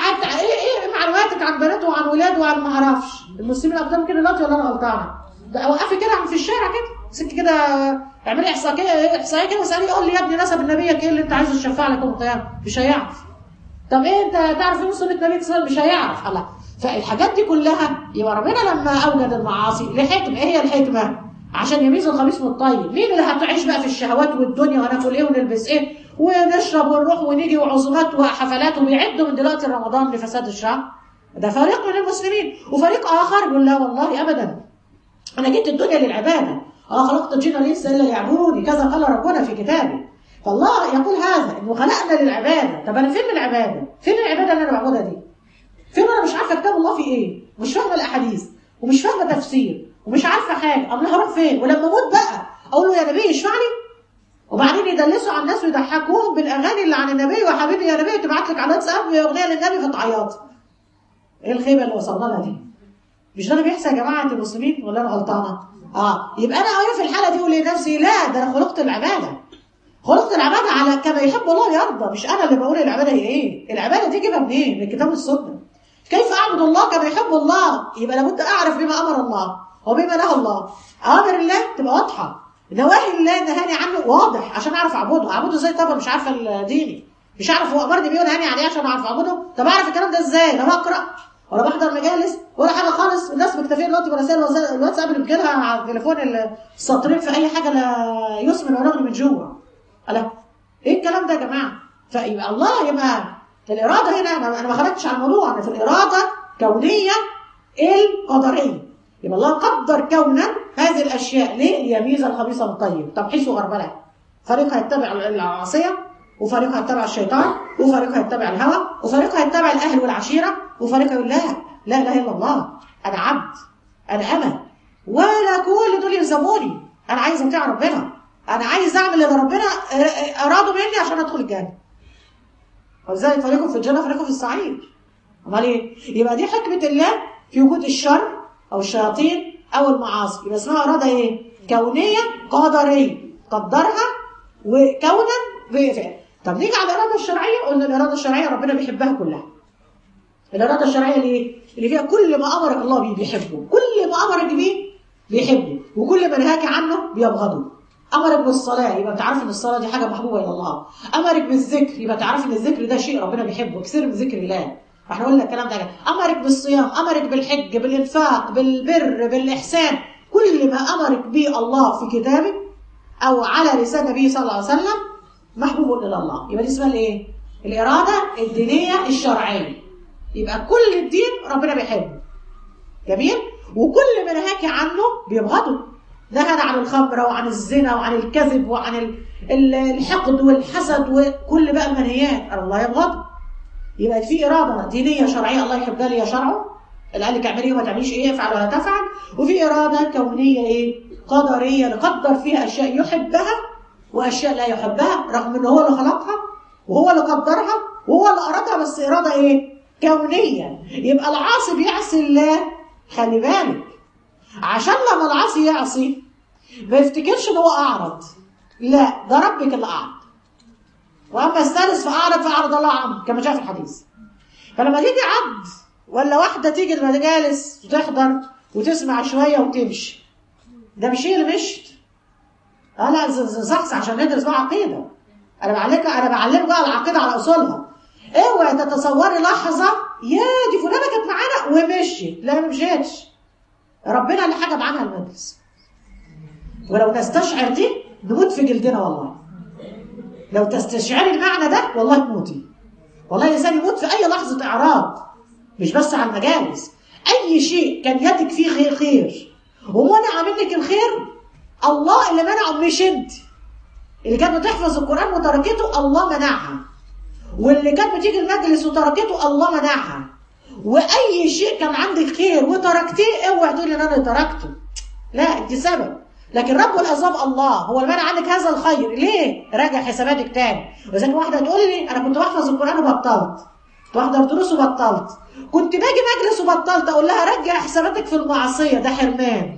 Speaker 1: ايه معلوماتك عن بناته وعن ولاده وعن ما اعرفش. المسلمين اقدام كده دلوقتي ولا انا غلطانه؟ ده وقفي كده في الشارع كده سكي كده، اعملي احصائيه كده واسالي، قول لي يا ابني نسب نبيك ايه اللي انت عايزه يشفع لك يوم القيامه؟ مش هيعرف. طب ايه انت تعرف ايه من سنه النبي صلى الله عليه وسلم؟ مش هيعرف. الله. فالحاجات دي كلها يبقى ربنا لما اوجد المعاصي لحكمه. ايه هي الحكمه؟ عشان يميز الخبيث من الطيب. مين اللي هتعيش بقى في الشهوات والدنيا وهناكل ايه ونلبس ايه ونشرب ونروح ونيجي وعزومات وحفلات وبيعدوا من دلوقتي رمضان لفساد الشهر؟ ده فريق من المسلمين، وفريق اخر يقول لا والله ابدا انا جيت الدنيا للعباده، خلقت الجن والانس الا ليعبدوني، كذا قال ربنا في كتابه. فالله يقول هذا انه خلقنا للعباده. طب انا فين العباده؟ فين العباده اللي انا بعبدها دي؟ فين انا مش عارفه كتاب الله في ايه؟ مش فاهمه الاحاديث ومش فاهمه تفسير ومش عارفه حاجه، انا هروح فين؟ ولما اموت بقى اقول له يا نبي اشفع لي؟ وبعدين يدلسوا على الناس ويضحكوهم بالاغاني اللي عن النبي، وحبيبي يا نبي تبعت لك على الواتساب اغنيه للنبي فتعيطي. ايه الخيبه اللي وصلنا لها دي؟ مش ده اللي بيحصل يا جماعه المسلمين ولا انا غلطانه؟ يبقى انا في الحاله دي اقول لنفسي لا، ده انا خلقت العباده. خلقت العباده على كما يحب الله ويرضى، مش انا اللي بقول العباده هي ايه؟ العباده دي جيبها منين؟ من الكتاب والسنه. كيف اعبد الله كما يحب الله؟ يبقى لابد اعرف بما امر الله وبما نهى الله. اوامر الله تبقى واضحه، نواهي الله نهاني عنه واضح عشان اعرف اعبده ازاي؟ طبعا مش عارفه ديني، مش عارف هو امرني بيه ونهاني عليه عشان اعرف اعبده. طب اعرف الكلام ده ازاي؟ لا بقرا ولا بحضر مجالس ولا حاجه خالص. الناس مكتفيه دلوقتي برسائل الواتساب اللي بتجيلها على التليفون الساطرين في اي حاجه لا يسمن ولا يغني من جوه. ايه الكلام ده يا جماعه؟ فيبقى الله يبقى الإرادة هنا أنا ما خرجتش عن الموضوع، أنا في الإرادة كونية القدرية. يبقى الله قدر كونا هذه الأشياء ليه؟ ليميز الخبيث من الطيب، تمحيص وغربلة. فريق هيتبع العصية، وفريق هيتبع الشيطان، وفريق هيتبع الهوى، وفريق هيتبع الأهل والعشيرة، وفريق يقول لا إله إلا الله، أنا عبد، أنا أمة، ولا كل دول يلزموني، أنا عايز أطيع ربنا، أنا عايز أعمل اللي ربنا أراده مني عشان أدخل الجنة. ولذلك فريق في الجنة فريق في السعير. أمال إيه؟ يبقى دي حكمة الله في وجود الشر أو الشياطين أو المعاصي. يبقى اسمها إرادة إيه؟ كونية قدرية، قدرها وكونا بفعل. طب نيجي على الإرادة الشرعية. قلنا الإرادة الشرعية ربنا بيحبها كلها. الإرادة الشرعية اللي فيها كل ما أمرك الله بيه بيحبه، كل ما أمرك بيه بيحبه، وكل ما نهاك عنه بيبغضه. أمرك بالصلاة يبقى تعرف إن الصلاة دي حاجة محبوبة إلى الله. أمرك بالذكر يبقى تعرف إن الذكر ده شيء ربنا بيحبه، كثير من ذكر الله. احنا قلنا الكلام ده. أمرك بالصيام، أمرك بالحج، بالإنفاق، بالبر، بالإحسان، كل ما أمرك به الله في كتابه أو على لسان نبيه صلى الله عليه وسلم محبوب إلى الله. يبقى دي اسمها الإيه؟ الإرادة الدينية الشرعية. يبقى كل الدين ربنا بيحبه. جميل؟ وكل ما نهاك عنه بيبغضه. نهانا عن الخمر وعن الزنا وعن الكذب وعن الحقد والحسد وكل بقى المنهيات الله يبغضه. يبقى في إرادة دينية شرعية الله يحبها لي شرعه، اللي قال لك اعملي وما تعمليش ايه، افعل ولا تفعل. وفي إرادة كونية ايه؟ قدرية، نقدر فيها أشياء يحبها وأشياء لا يحبها، رغم إنه هو اللي خلقها وهو اللي قدرها وهو اللي أرادها، بس إرادة ايه؟ كونية. يبقى العاصي بيعصي الله، خلي بالك، عشان لما العاصي يعصي ما يفتكرش ان هو أعرض، لا ده ربك اللي أعرض. وأما الثالث فأعرض الله عنه كما جاء في الحديث. فلما تيجي عبد ولا واحدة تيجي المجالس وتحضر وتسمع شوية وتمشي، ده مش هي اللي مشت. لا صحصح عشان ندرس بقى عقيدة. أنا بعلمك بقى العقيدة على أصولها. اوعي تتصوري لحظة يا دي فلانة كانت معانا ومشيت، لا ما مشيتش، ربنا اللي حجب عنها المجلس. ولو تستشعر دي نموت في جلدنا والله. لو تستشعري المعنى ده والله تموتي. والله الإنسان يموت في أي لحظة إعراض، مش بس على المجالس. أي شيء كان يدك فيه خير ومنع منك الخير، الله اللي منعه، مش انت. اللي كانت بتحفظ القرآن وتركته الله منعها، واللي كانت بتيجي المجلس وتركته الله منعها. وأي شيء كان عندك خير وتركتيه اوعي تقولي ان انا تركته، لا انت سبب. لكن رب الأسباب الله هو اللي منع عنك هذا الخير. ليه؟ راجع حساباتك تاني. وزي واحدة تقول لي انا كنت بحفظ القرآن وبطلت، كنت بحضر دروس وبطلت، كنت باجي مجلس وبطلت، اقول لها رجع حساباتك في المعصية، ده حرمان.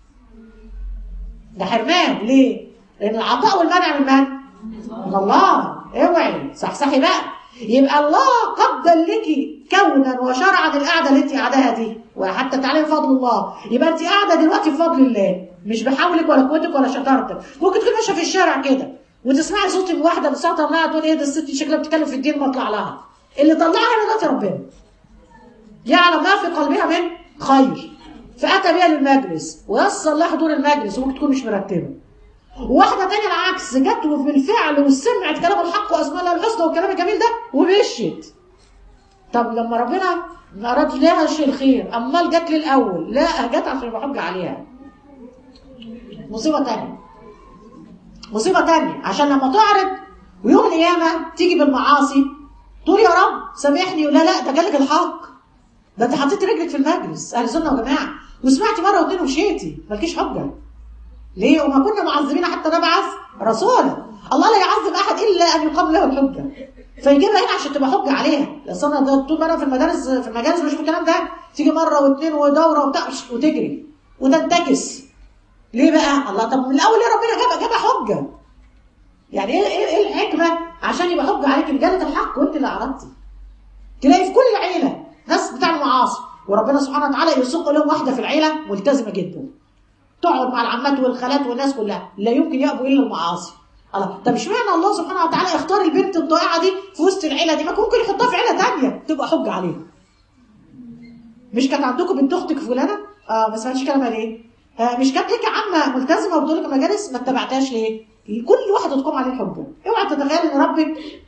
Speaker 1: ده حرمان. ليه؟ لأن العطاء والمنع من من؟ من الله. اوعي صحصحي بقى. يبقى الله قدر لك كونا وشرعا القعده اللي انت قاعداها دي، وحتى تعالي بفضل الله. يبقى انت قاعده دلوقتي بفضل الله، مش بحولك ولا قوتك ولا شطارتك. ممكن تكوني ماشيه في الشارع كده وتسمعي صوت واحده بصوتها منها تقول ايه ده الست شكلها بتتكلم في الدين، ما اطلع لها. اللي طلعها دلوقتي ربنا يعلم ما في قلبها من خير، فاتى بها للمجلس ويسر لها حضور المجلس، وممكن تكون مش مرتبه. وواحده تانية العكس، جت بالفعل وسمعت كلام الحق واسماء الله الحسنى والكلام الجميل ده ومشيت. طب لما ربنا اراد لها الشيء الخير، امال جت لي الاول؟ لا جت عشان بحج عليها. مصيبه تانية، مصيبه تانية، عشان لما تعرض ويوم القيامه تيجي بالمعاصي تقول يا رب سامحني، لا ده جالك الحق، ده انت حطيت رجلك في المجلس اهل السنه وجماعه وسمعتي مره واثنين ومشيتي، مالكيش حجه. ليه؟ وما كنا معذبين حتى نبعث رسولا. الله لا يعذب احد الا ان يقام له الحجه، فيجيبها هنا عشان تبقى حجه عليها. اصل انا طول ما انا في المجالس مش الكلام ده، تيجي مره واثنين ودوره وبتاع وتجري وتنتكس. ليه بقى؟ الله طب من الاول ليه ربنا جابها حجه؟ يعني ايه الحكمه عشان يبقى حجه عليك اللي جالك الحق وانت اللي اعرضتي؟ تلاقي في كل عيله ناس بتعمل معاصي وربنا سبحانه وتعالى يسوق لهم واحده في العيله ملتزمه جدا، تقعد مع العمات والخالات والناس كلها لا يمكن يأبوا الا المعاصي. الله طب اشمعنى الله سبحانه وتعالى اختار البنت الضائعه دي في وسط العيله دي؟ ما ممكن يحطها في عيله ثانيه تبقى حجه عليها. مش كانت عندكم بنت اختك فلانه؟ ما سمعتش كلامها ليه؟ مش كانت لك عمه ملتزمه وبتقول لك مجالس ما اتبعتهاش ليه؟ كل واحد تقوم عليه الحجه. اوعى تتخيل ان ربك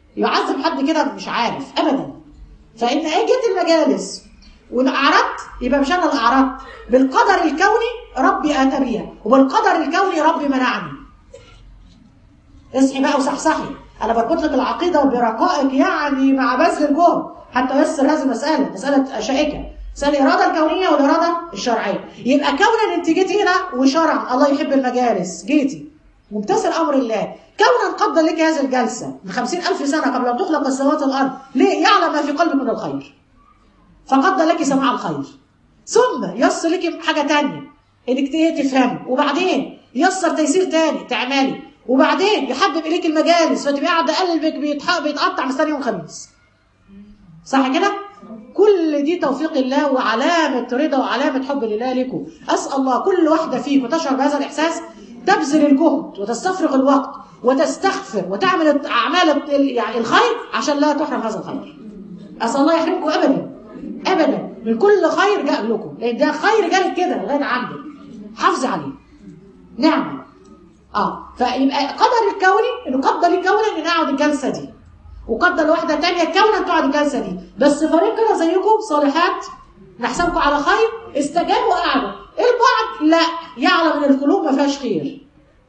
Speaker 1: يعذب حد كده مش عارف ابدا. فان اجت المجالس والاعرضت يبقى مش انا اللي اعرضت، بالقدر الكوني ربي اتى بيها، وبالقدر الكوني ربي منعني. اصحي بقى وصحصحي. انا بربط لك العقيده برقائق يعني مع بذل الجهد حتى يسر هذه المساله، مساله شائكه، مساله الاراده الكونيه والاراده الشرعيه. يبقى كونا انت جيتي هنا وشرعا الله يحب المجالس، جيتي ممتثل امر الله، كونا قدر لك هذه الجلسه من 50,000 سنه قبل ان تخلق السماوات والارض، ليه؟ يعلم ما في قلبك من الخير، فقدر لك سماع الخير، ثم يسر لك حاجه ثانيه انك تفهمي، وبعدين يسر تيسير ثاني تعملي، وبعدين يحبب اليك المجالس فتبقى قاعده قلبك بيتقطع مستني يوم الخميس. صح كده؟ كل دي توفيق الله وعلامه رضا وعلامه حب لله لكم. اسال الله كل واحده فيكم تشعر بهذا الاحساس تبذل الجهد وتستفرغ الوقت وتستغفر وتعمل اعمال يعني الخير عشان لا تحرم هذا الخير. اسال الله يحرمكم ابدا ابدا من كل خير جاء لكم، لان ده خير جاي كده لغايه عندك، حافظي عليه. نعم. فيبقى قدر الكوني انه قدر الكوني ان نقعد الجلسه دي، وقدر لواحده ثانيه كونا تقعد الجلسه دي، بس فريق كده زيكم صالحات نحسبكم على خير استجابوا وقعدوا. البعض لا يعلم ان القلوب ما فيهاش خير،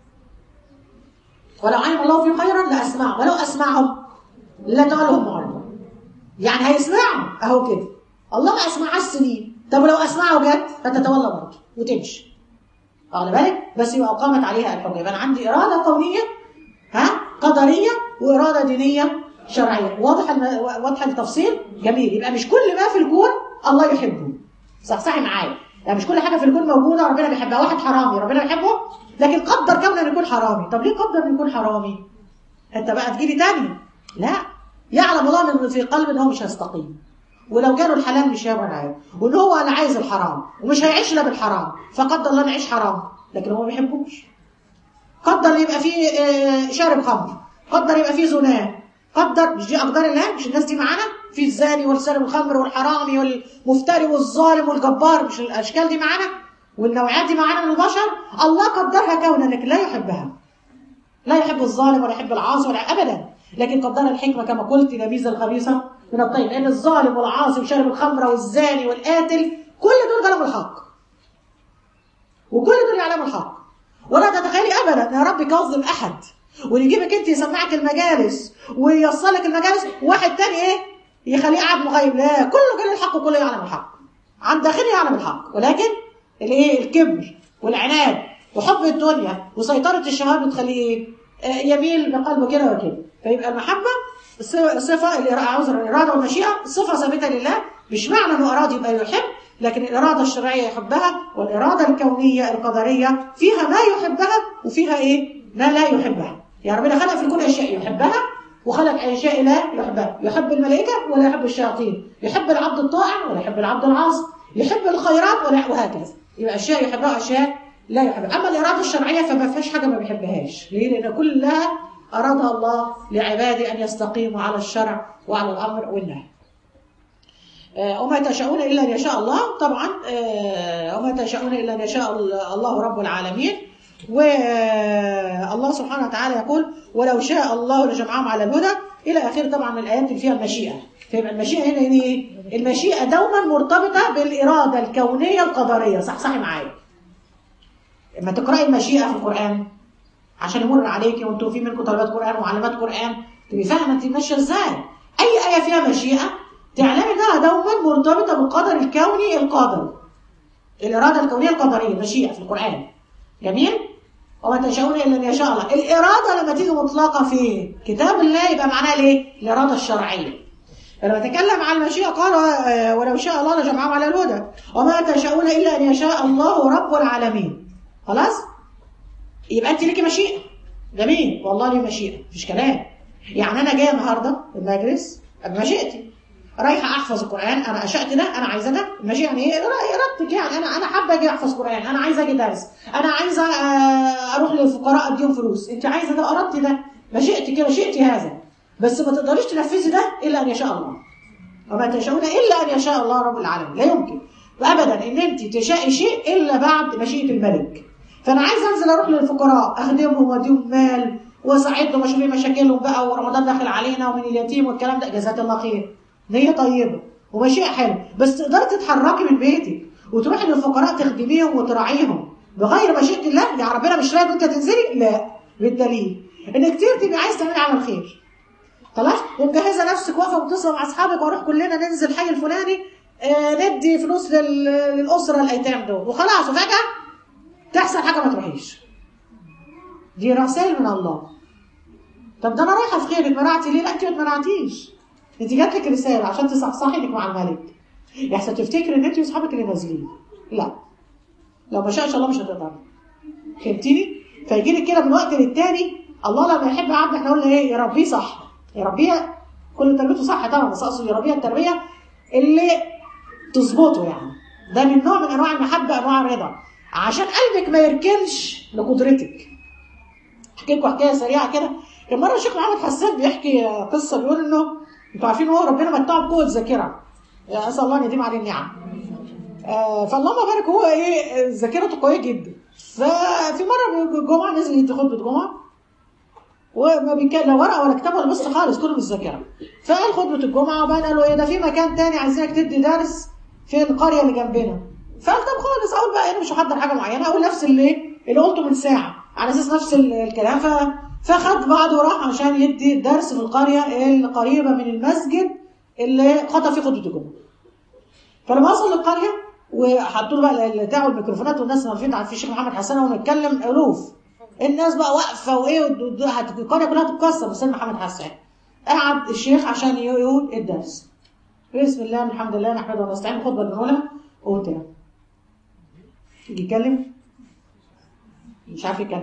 Speaker 1: ولو علم الله فيهم خيرا لاسمعهم، ولو اسمعهم لجعلهم معرضين. يعني هيسمعوا اهو كده، الله ما اسمعهاش سنين، طب ولو اسمعوا جد فتتولى برضه وتمشي. واخد بالك؟ بس يبقى قامت عليها الحجه. يبقى انا عندي اراده كونيه قدريه واراده دينيه شرعيه. واضح التفصيل؟ جميل. يبقى مش كل ما في الكون الله يحبه. صحصحي معايا، يعني مش كل حاجه في الكون موجوده ربنا بيحبها. واحد حرامي ربنا بيحبه، لكن قدر كونه انه يكون حرامي. طب ليه قدر انه يكون حرامي؟ انت بقى تجيلي تاني؟ لا، يعلم الله من في قلبه ان هو مش هيستقيم، ولو جاله الحلال مش هيبقى عايز، وان هو انا عايز الحرام ومش هيعيش الا بالحرام، فقدر الله نعيش حرام، لكن هو ما بيحبوش. قدر يبقى فيه شارب خمر، قدر يبقى فيه زنا، قدر. مش دي اقدار الله؟ مش الناس دي معانا في الزاني والسارب الخمر والحرامي والمفتري والظالم والجبار؟ مش الاشكال دي معانا والنوعيات دي معانا من البشر؟ الله قدرها كونا لكن لا يحبها، لا يحب الظالم ولا يحب العاصي ولا ابدا، لكن قدرها الحكمه كما قلت تمييز الخبيثه من الطيب، لان الظالم والعاصي وشارب الخمر والزاني والقاتل كل دول جالهم الحق، وكل دول يعلموا الحق. ولا تتخيلي ابدا يا رب يكظم احد ويجيبك انت يسمعك المجالس ويوصلك المجالس، واحد تاني يخليه قاعد مغيب. لا، كله جال الحق وكله يعلم الحق، عن داخله يعلم الحق، ولكن الكبر والعناد وحب الدنيا وسيطره الشهوات بتخليه يميل بقلبه كده وكده. فيبقى المحبه صفه، الاراده والمشيئه صفه ثابته لله. مش معنى انه اراد يبقى يحب، لكن الاراده الشرعيه يحبها، والاراده الكونيه القدريه فيها ما يحبها وفيها ما لا يحبها. يعني ربنا خلق في الكون اشياء يحبها وخلق اشياء لا يحبها. يحب الملائكه ولا يحب الشياطين، يحب العبد الطائع ولا يحب العبد العاصي، يحب الخيرات وهكذا. يبقى اشياء يحبها واشياء لا يحبها. اما الاراده الشرعيه فما فيهاش حاجه ما بيحبهاش. ليه؟ لان كلها ارادها الله لعباده ان يستقيموا على الشرع وعلى الامر والنهي. وما تشاءون الا ان يشاء الله. طبعا وما تشاءون الا ان يشاء الله رب العالمين. والله سبحانه وتعالى يقول ولو شاء الله لجمعهم على الهدى الى اخره. طبعا من الايات اللي فيها المشيئه. فيبقى المشيئه هنا ايه؟ المشيئه دوما مرتبطه بالاراده الكونيه القدريه. صحصحي معايا. لما تقراي المشيئه في القران عشان يمر عليكي وانتوا في منكم طلبات قران ومعلمات قران تبقي فاهمه انت ماشيه ازاي. اي ايه فيها مشيئه تعلمي انها دوما مرتبطه بالقدر الكوني القادر. الاراده الكونيه القدريه المشيئه في القران. جميل؟ وما تشاءون الا ان يشاء الله. الاراده لما تيجي مطلقه في كتاب الله يبقى معناها الايه؟ الاراده الشرعيه. فلما تكلم عن المشيئه قال ولو شاء الله لجمعهم على الهدى وما تشاءون الا ان يشاء الله رب العالمين. خلاص؟ يبقى انت ليكي مشيئه. جميل، والله لي مشيئه، مفيش كلام. يعني انا جايه النهارده المجلس بمشيئتي، رايحه احفظ القران، انا اشأت ده، انا عايزه ده. المشيئه يعني ايه؟ ارادتك. يعني انا حابه اجي احفظ قران، انا عايزه اجي درس، انا عايزه اروح للفقراء اديهم فلوس. انت عايزه ده، اردتي ده، مشيئتك كده، شئتي هذا. بس ما تقدريش تنفذي ده الا ان يشاء الله. وما تشاءون الا ان يشاء الله رب العالمين. لا يمكن ابدا ان انت تشائي شيء الا بعد مشيئه الملك. فانا عايزه انزل اروح للفقراء اخدمهم واديهم مال وساعدهم اشوف ايه مشاكلهم بقى، ورمضان داخل علينا ومن اليتيم والكلام ده، جزاك الله خير، نيه طيبه ومشيئه حلوه، بس تقدري تتحركي من بيتك وتروحي للفقراء تخدميهم وتراعيهم بغير مشيئه الله؟ يعني ربنا مش رايد وانت تنزلي؟ لا، بالدليل ان كتير تبقي عايز تعملي عمل خير خلاص، ومجهزه نفسك واقفه ومتصله مع اصحابك، واروح كلنا ننزل الحي الفلاني ندي فلوس للاسره الايتام دول، وخلاص وفجاه تحصل حاجه ما تروحيش. دي رسائل من الله. طب ده انا رايحه في خيرك، منعتي ليه؟ لا انت ما اتمنعتيش، انت جات لك رساله عشان تصحصحي انك مع الملك، يحسن تفتكري ان انت واصحابك اللي نازلين. لا، لو ما شاءش الله مش هتقدري. فهمتيني؟ فيجي لك كده من وقت للتاني. الله لما يحب عبد احنا قلنا ايه؟ يربيه صح، يربيه كل تربيته صح طبعا، بس اقصد يربيه التربيه اللي تظبطه، يعني ده من نوع من انواع المحبه، انواع الرضا، عشان قلبك ما يركنش لقدرتك. احكي لكم حكايه سريعه كده. كان مره الشيخ محمد حسان بيحكي قصه، بيقول انه انتوا عارفين هو ربنا متعه بقوه ذاكره، اسال الله ان يديم عليه النعم. فاللهم بارك، هو ايه ذاكرته قويه جدا. ففي مره الجمعه نزل يدي خطبه جمعه، وما بيتكلم لا ورقه ولا كتاب ولا بص خالص، كله بالذاكره. فقال خطبه الجمعه، وبعدين قالوا ايه ده في مكان تاني عايزينك تدي درس في القريه اللي جنبنا. فقال طب خالص، اقول بقى انا مش هحضر حاجه معينه، اقول نفس اللي قلته من ساعه على اساس نفس الكلام. فخد بعضه وراح عشان يدي درس في القريه القريبه من المسجد اللي خطب فيه خطبه الجمعه. فلما وصل للقريه وحطوا له بقى بتاعوا الميكروفونات، والناس واقفين عارفين الشيخ محمد حسان وهو بيتكلم الوف، الناس بقى واقفه وايه، القريه كلها تتكسر بس محمد حسان. قعد الشيخ عشان يقول الدرس. بسم الله الحمد لله نحمده ونستعين، الخطبه اللي بنقولها وبتاع. يجي يتكلم مش عارف يتكلم،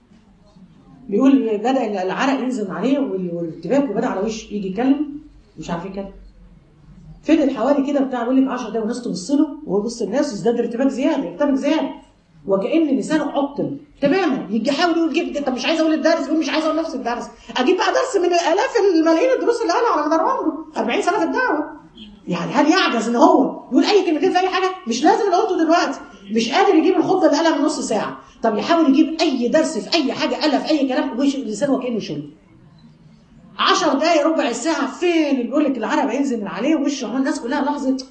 Speaker 1: بيقول بدا العرق ينزل عليه والارتباك، وبدا على وشه يجي يتكلم مش عارف يتكلم. فضل حوالي كده بتاع بيقول لك 10 دقايق والناس تبص له، وهو يبص الناس، يزداد ارتباك زياده، ارتبك زياده، وكأن لسانه عطل تماما. يجي يحاول يقول جيب، طب مش عايز اقول الدرس، يقول مش عايز اقول نفس الدرس، اجيب بقى درس من الالاف الملايين الدروس اللي قالها على مدار عمره 40 سنه في الدعوه. يعني هل يعجز ان هو يقول اي كلمتين في اي حاجه؟ مش لازم اللي قلته دلوقتي، مش قادر يجيب الخطبه اللي قالها من نص ساعه، طب يحاول يجيب اي درس في اي حاجه قالها في اي كلام، وش لسانه وكانه شل. 10 دقايق ربع ساعه، فين اللي بيقول لك العرق ينزل من عليه وشه، الناس كلها لحظه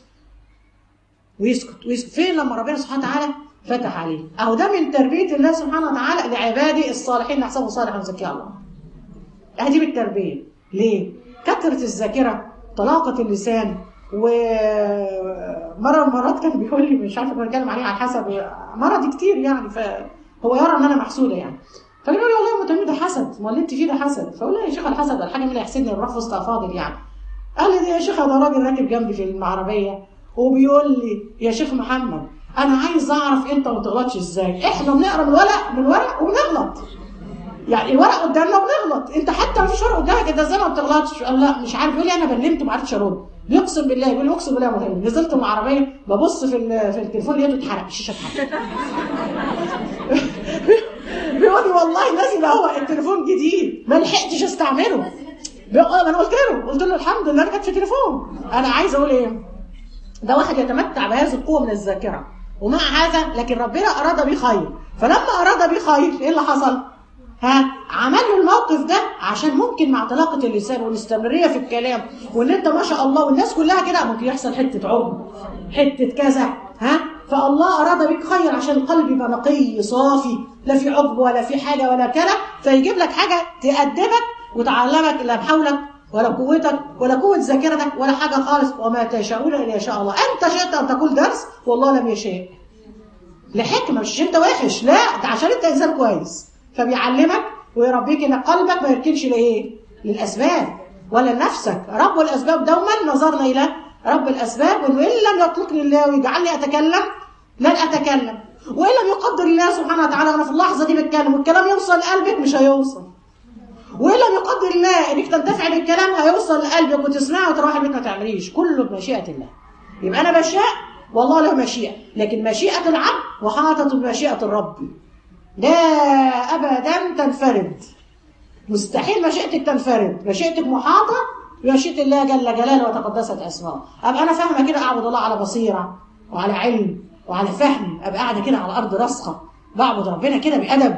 Speaker 1: ويسكت ويسكت. فين لما ربنا سبحانه وتعالى فتح عليه؟ اهو ده من تربيه الله سبحانه وتعالى لعباده الصالحين، نحسبه صالحا وزكي الله. دي بالتربيه. ليه؟ كثره الذاكره، طلاقه اللسان. ومره من المرات كان بيقول لي، مش عارفه كنا بنتكلم عليه على حسب مرضي كتير يعني، فهو يرى ان انا محسوده يعني، فقال لي والله ما تقولي ده حسد، ما اللي انت فيه ده حسد. فقول له يا شيخ الحسد الحاجه من اللي يحسدني الروح في وسط افاضل يعني. قال لي يا شيخ ده راجل راكب جنبي في العربيه وبيقول لي يا شيخ محمد انا عايز اعرف انت ما تغلطش ازاي. احنا بنقرا من ورق وبنغلط، يعني الورق قدامنا وبنغلط، انت حتى ما فيش ورق قدامك انت ازاي ما بتغلطش؟ قال لا مش عارف، يقول لي انا بلمت وما عرفتش ارد. بيقسم بالله، يقول لي اقسم بالله مهم، نزلت من العربيه ببص في التليفون لقيته اتحرق، الشاشه اتحرقت. بيقول لي والله نازل اهو التليفون جديد ما لحقتش استعمله. انا قلت له الحمد لله انا كانت في تليفون. انا عايز اقول ايه؟ ده واحد يتمتع بهذه القوه من الذاكره، ومع هذا لكن ربنا اراد بيه خير، فلما اراد بيه خير ايه اللي حصل؟ عمل له الموقف ده عشان ممكن مع طلاقه اللسان والاستمراريه في الكلام، وان انت ما شاء الله والناس كلها كده، ممكن يحصل حته عقد، حته كذا، فالله اراد بك خير عشان القلب يبقى نقي صافي، لا في عقب ولا في حاجه ولا كده، فيجيب لك حاجه تأدبك وتعلمك لا بحولك ولا قوتك ولا قوه ذاكرتك ولا حاجه خالص. وما تشاءون الا يشاء الله. انت شئت ان تقول درس والله لم يشاء، لحكمه، مش انت وحش، لا ده عشان انت انسان كويس، فبيعلمك ويربيك ان قلبك ما يركنش لايه؟ للاسباب ولا لنفسك. رب الاسباب دوما نظرنا الى رب الاسباب، وان لم يطلقني الله ويجعلني اتكلم لن اتكلم، وان لم يقدر الله سبحانه وتعالى وانا في اللحظه دي بتكلم والكلام يوصل لقلبك مش هيوصل، وان لم يقدر الله انك تنتفع بالكلام هيوصل لقلبك وتسمعه وتروح البيت ما تعمليش. كله بمشيئه الله. يبقى انا بشاء والله له مشيئه، لكن مشيئه العبد وحاطه بمشيئه الرب لا ابدا تنفرد، مستحيل مشيئتك تنفرد، مشيئتك محاطه بمشيئه الله جل جلاله وتقدست اسماءه. ابقى انا فاهمه كده اعبد الله على بصيره وعلى علم وعلى فهم، ابقى قاعده كده على ارض راسخه بعبد ربنا كده بادب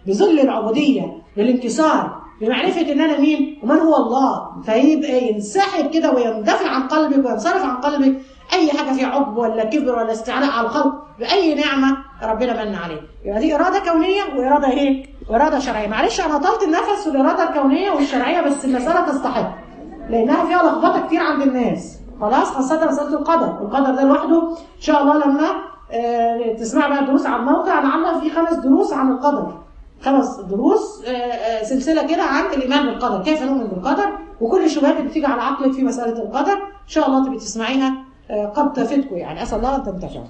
Speaker 1: بذل العبوديه، بالانكسار، بمعرفه ان انا مين ومن هو الله، فيبقى ينسحب كده ويندفع عن قلبك وينصرف عن قلبك اي حاجه في عجب ولا كبر ولا استعلاء على الخلق باي نعمه ربنا من عليه. يبقى دي اراده كونيه واراده ايه؟ واراده شرعيه. معلش انا طلت النفس في الاراده الكونيه والشرعيه، بس المساله تستحق لانها فيها لخبطه كتير عند الناس. خلاص، خاصه مساله القدر ده لوحده ان شاء الله لما تسمع بقى دروس عن الموقع. انا عامله فيه 5 دروس عن القدر، 5 دروس سلسله كده عن الايمان بالقدر، كيف نؤمن بالقدر، وكل الشبهات اللي بتيجي على عقلك في مساله القدر ان شاء الله تبقي تسمعيها قد تفيدكم، يعني اسال الله ان تنتفعوا.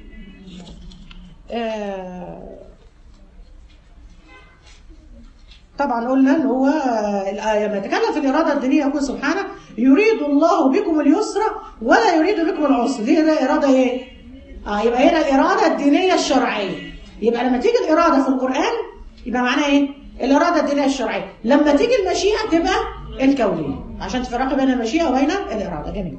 Speaker 1: طبعا قلنا ان هو لما يتكلم في الاراده الدينيه يقول سبحانه يريد الله بكم اليسر ولا يريد بكم العسر. دي اراده ايه؟ يبقى هنا الاراده الدينيه الشرعيه. يبقى لما تيجي الاراده في القران يبقى معناها ايه؟ الاراده الدينيه الشرعيه. لما تيجي المشيئه تبقى الكونيه، عشان تفرقي بين المشيئه وبين الاراده. جميل.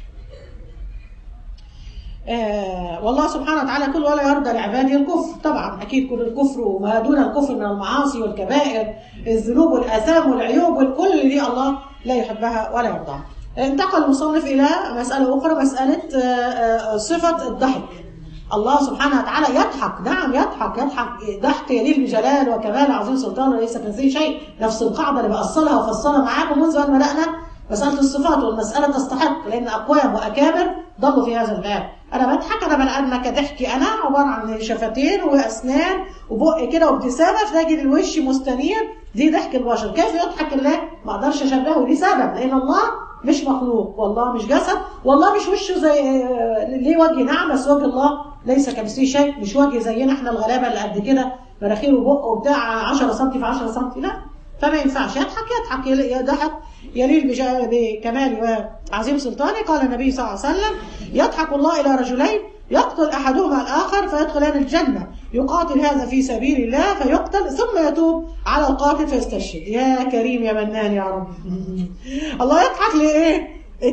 Speaker 1: والله سبحانه وتعالى يقول ولا يرضى لعباده الكفر. طبعا اكيد كل الكفر وما دون الكفر من المعاصي والكبائر، الذنوب والاثام والعيوب والكل دي الله لا يحبها ولا يرضاها. انتقل المصنف الى مساله اخرى، مساله صفه الضحك. الله سبحانه وتعالى يضحك، نعم يضحك ضحك يليق بجلال وكمال عظيم سلطانه وليس كمثله شيء. نفس القاعده اللي بأصلها وفصلها معاكم منذ ان بدأنا مساله الصفات، والمساله تستحق لان اقوام واكابر ضلوا في هذا الباب. انا بضحك، انا بني ادم كضحكي، انا عباره عن شفتين واسنان وبق كده وابتسامه فتجد الوش مستنير، دي ضحك البشر. كيف يضحك الله؟ ما اقدرش اشبهه، ليه سبب، لان الله مش مخلوق، والله مش جسد، والله مش وشه زي ليه وجه، نعم بس وجه الله ليس كمثله شيء، مش وجه زينا احنا الغلابه اللي قد كده مناخير وبق وبتاع 10 سم في 10 سم، لا، فما ينفعش. يضحك يليل بكمال وعظيم سلطانه. قال النبي صلى الله عليه وسلم يضحك الله الى رجلين يقتل احدهما الاخر فيدخلان الجنه، يقاتل هذا في سبيل الله فيقتل ثم يتوب على القاتل فيستشهد. يا كريم يا منان يا رب. الله يضحك لايه؟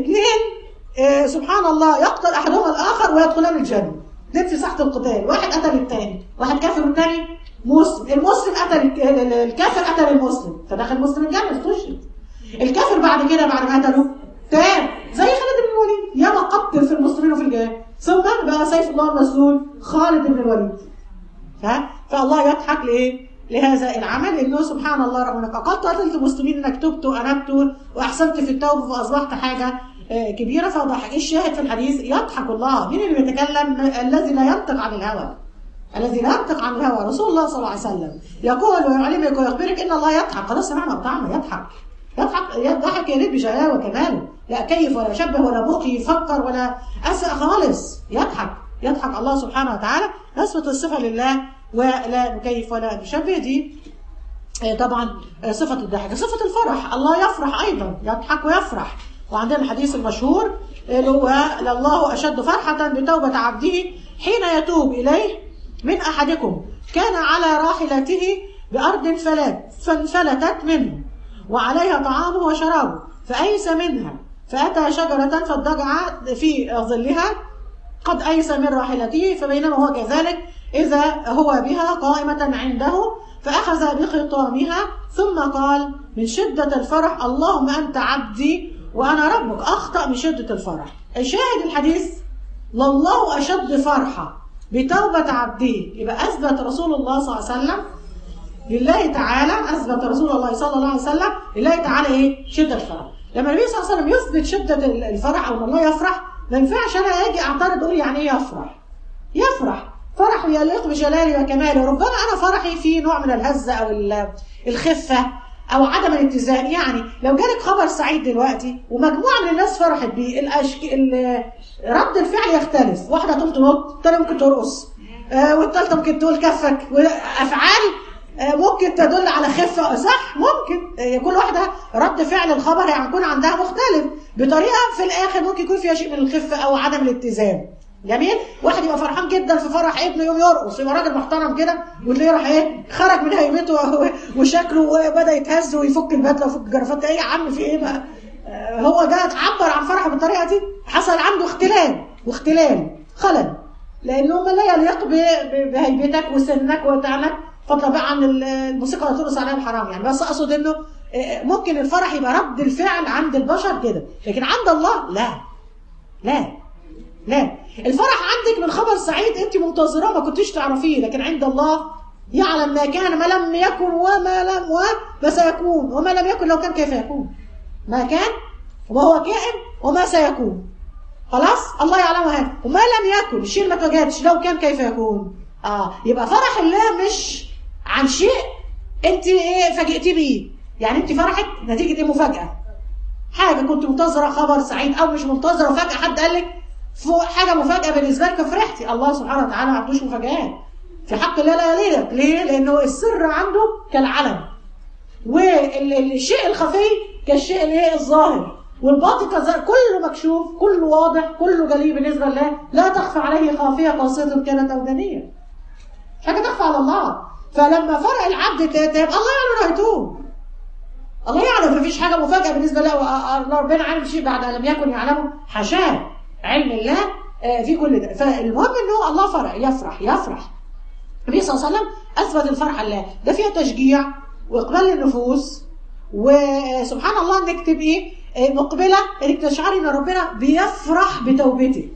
Speaker 1: 2 سبحان الله يقتل احدهما الاخر ويدخلان الجنه، 2 في ساحه القتال، واحد قتل الثاني، واحد كافر والثاني مسلم، المسلم قتل الكافر، قتل المسلم فدخل المسلم الجنه استشهد. الكافر بعد كده بعد ما قتله تاب زي خالد بن الوليد، ياما قتل في المسلمين وفي الجهاد، ثم بقى سيف الله المسلول خالد بن الوليد. فالله يضحك لايه؟ لهذا العمل، انه سبحان الله رغم انك قتلت المسلمين انك تبت وانبت واحسنت في التوبه فاصبحت حاجه كبيره فضحك. الشاهد في الحديث يضحك الله. مين اللي بيتكلم؟ الذي لا ينطق عن الهوى، الذي لا ينطق عن الهوى، رسول الله صلى الله عليه وسلم يقول ويعلمك ويخبرك ان الله يضحك. خلاص سمعنا بطعمه، يضحك يليق بجلاله وكماله، لا كيف ولا شبه ولا بقي يفكر ولا أسأل خالص. يضحك الله سبحانه وتعالى. نثبت الصفة لله ولا نكيف ولا نشبه. دي طبعا صفة الضحك. صفة الفرح، الله يفرح أيضا، يضحك ويفرح. وعندنا الحديث المشهور اللي هو الله أشد فرحة بتوبة عبده حين يتوب إليه من أحدكم كان على راحلته بأرض فانفلتت منه وعليها طعامه وشرابه فأيس منها فأتى شجرة فاضطجع في ظلها قد أيس من راحلته، فبينما هو كذلك إذا هو بها قائمة عنده فأخذ بخطامها ثم قال من شدة الفرح اللهم أنت عبدي وأنا ربك. أخطأ من شدة الفرح. شاهد الحديث لله أشد فرحة بتوبة عبده. يبقى أثبت رسول الله صلى الله عليه وسلم لله تعالى، أثبت رسول الله صلى الله عليه وسلم لله تعالى إيه؟ شدة الفرح. لما النبي صلى الله عليه وسلم يثبت شدة الفرح أو أن الله يفرح، ما ينفعش أنا أجي أعترض أقول يعني إيه يفرح فرح يليق بجلاله وكماله. ربما أنا فرحي في نوع من الهزة أو الخفة أو عدم الاتزان. يعني لو جالك خبر سعيد دلوقتي ومجموعة من الناس فرحت بيه، رد الفعل يختلف. واحدة تقوم تنط، الثانية ممكن ترقص، والثالثة ممكن تقول كفك، وأفعال ممكن تدل على خفة، صح؟ ممكن كل واحدة رد فعل الخبر هيكون عندها مختلف بطريقة في الآخر ممكن يكون فيها شيء من الخفة أو عدم الاتزان. جميل؟ واحد يبقى فرحان جدا في فرح ابنه يوم يرقص، يبقى راجل محترم كده وتلاقيه راح ايه؟ خرج من هيبته وشكله وبدا يتهز ويفك البدله ويفك الجرافات. ايه يا عم في ايه بقى؟ هو ده عبر عن فرحه بالطريقه دي؟ حصل عنده خلل، لانه ما لا يليق بهيبتك وسنك وتعنك فضلا بقى عن الموسيقى اللي ترقص عليها الحرام يعني. بس اقصد انه ممكن الفرح يبقى رد الفعل عند البشر كده، لكن عند الله لا لا لا. الفرح عندك من خبر سعيد انت منتظراه ما كنتيش تعرفيه، لكن عند الله يعلم ما كان ما لم يكن وما سيكون، وما لم يكن لو كان كيف يكون. ما كان وما هو كائن وما سيكون، خلاص الله يعلمها. وما لم يكن الشيء اللي ما توجدش لو كان كيف يكون. يبقى فرح الله مش عن شيء انت فاجئتي بيه، يعني انت فرحت نتيجه مفاجاه، حاجه كنت منتظره خبر سعيد او مش منتظره وفجاه حد قال لك حاجه مفاجاه بالنسبه لك فرحتي. الله سبحانه وتعالى ما عندوش مفاجآت في حق الله لا يليق. ليه؟ لانه السر عنده كالعلم، والشيء الخفي كالشيء الظاهر، والباطن كالظاهر، كله مكشوف كله واضح كله جلي بالنسبه لله. لا تخفى عليه خافيه قاصده كانت او دانيه، مش حاجه تخفى على الله. فلما فرق العبد تاب الله يعلم هيتوب، الله يعلم مفيش حاجه مفاجاه بالنسبه له. ربنا عالم شيء بعد ان لم يكن يعلمه، حاشاه علم الله في كل ده. فالمهم انه الله فرح يفرح. النبي صلى الله عليه وسلم اثبت الفرح لله، ده فيها تشجيع واقبال النفوس. وسبحان الله انك تبقي مقبله انك تشعري ان ربنا بيفرح بتوبتك.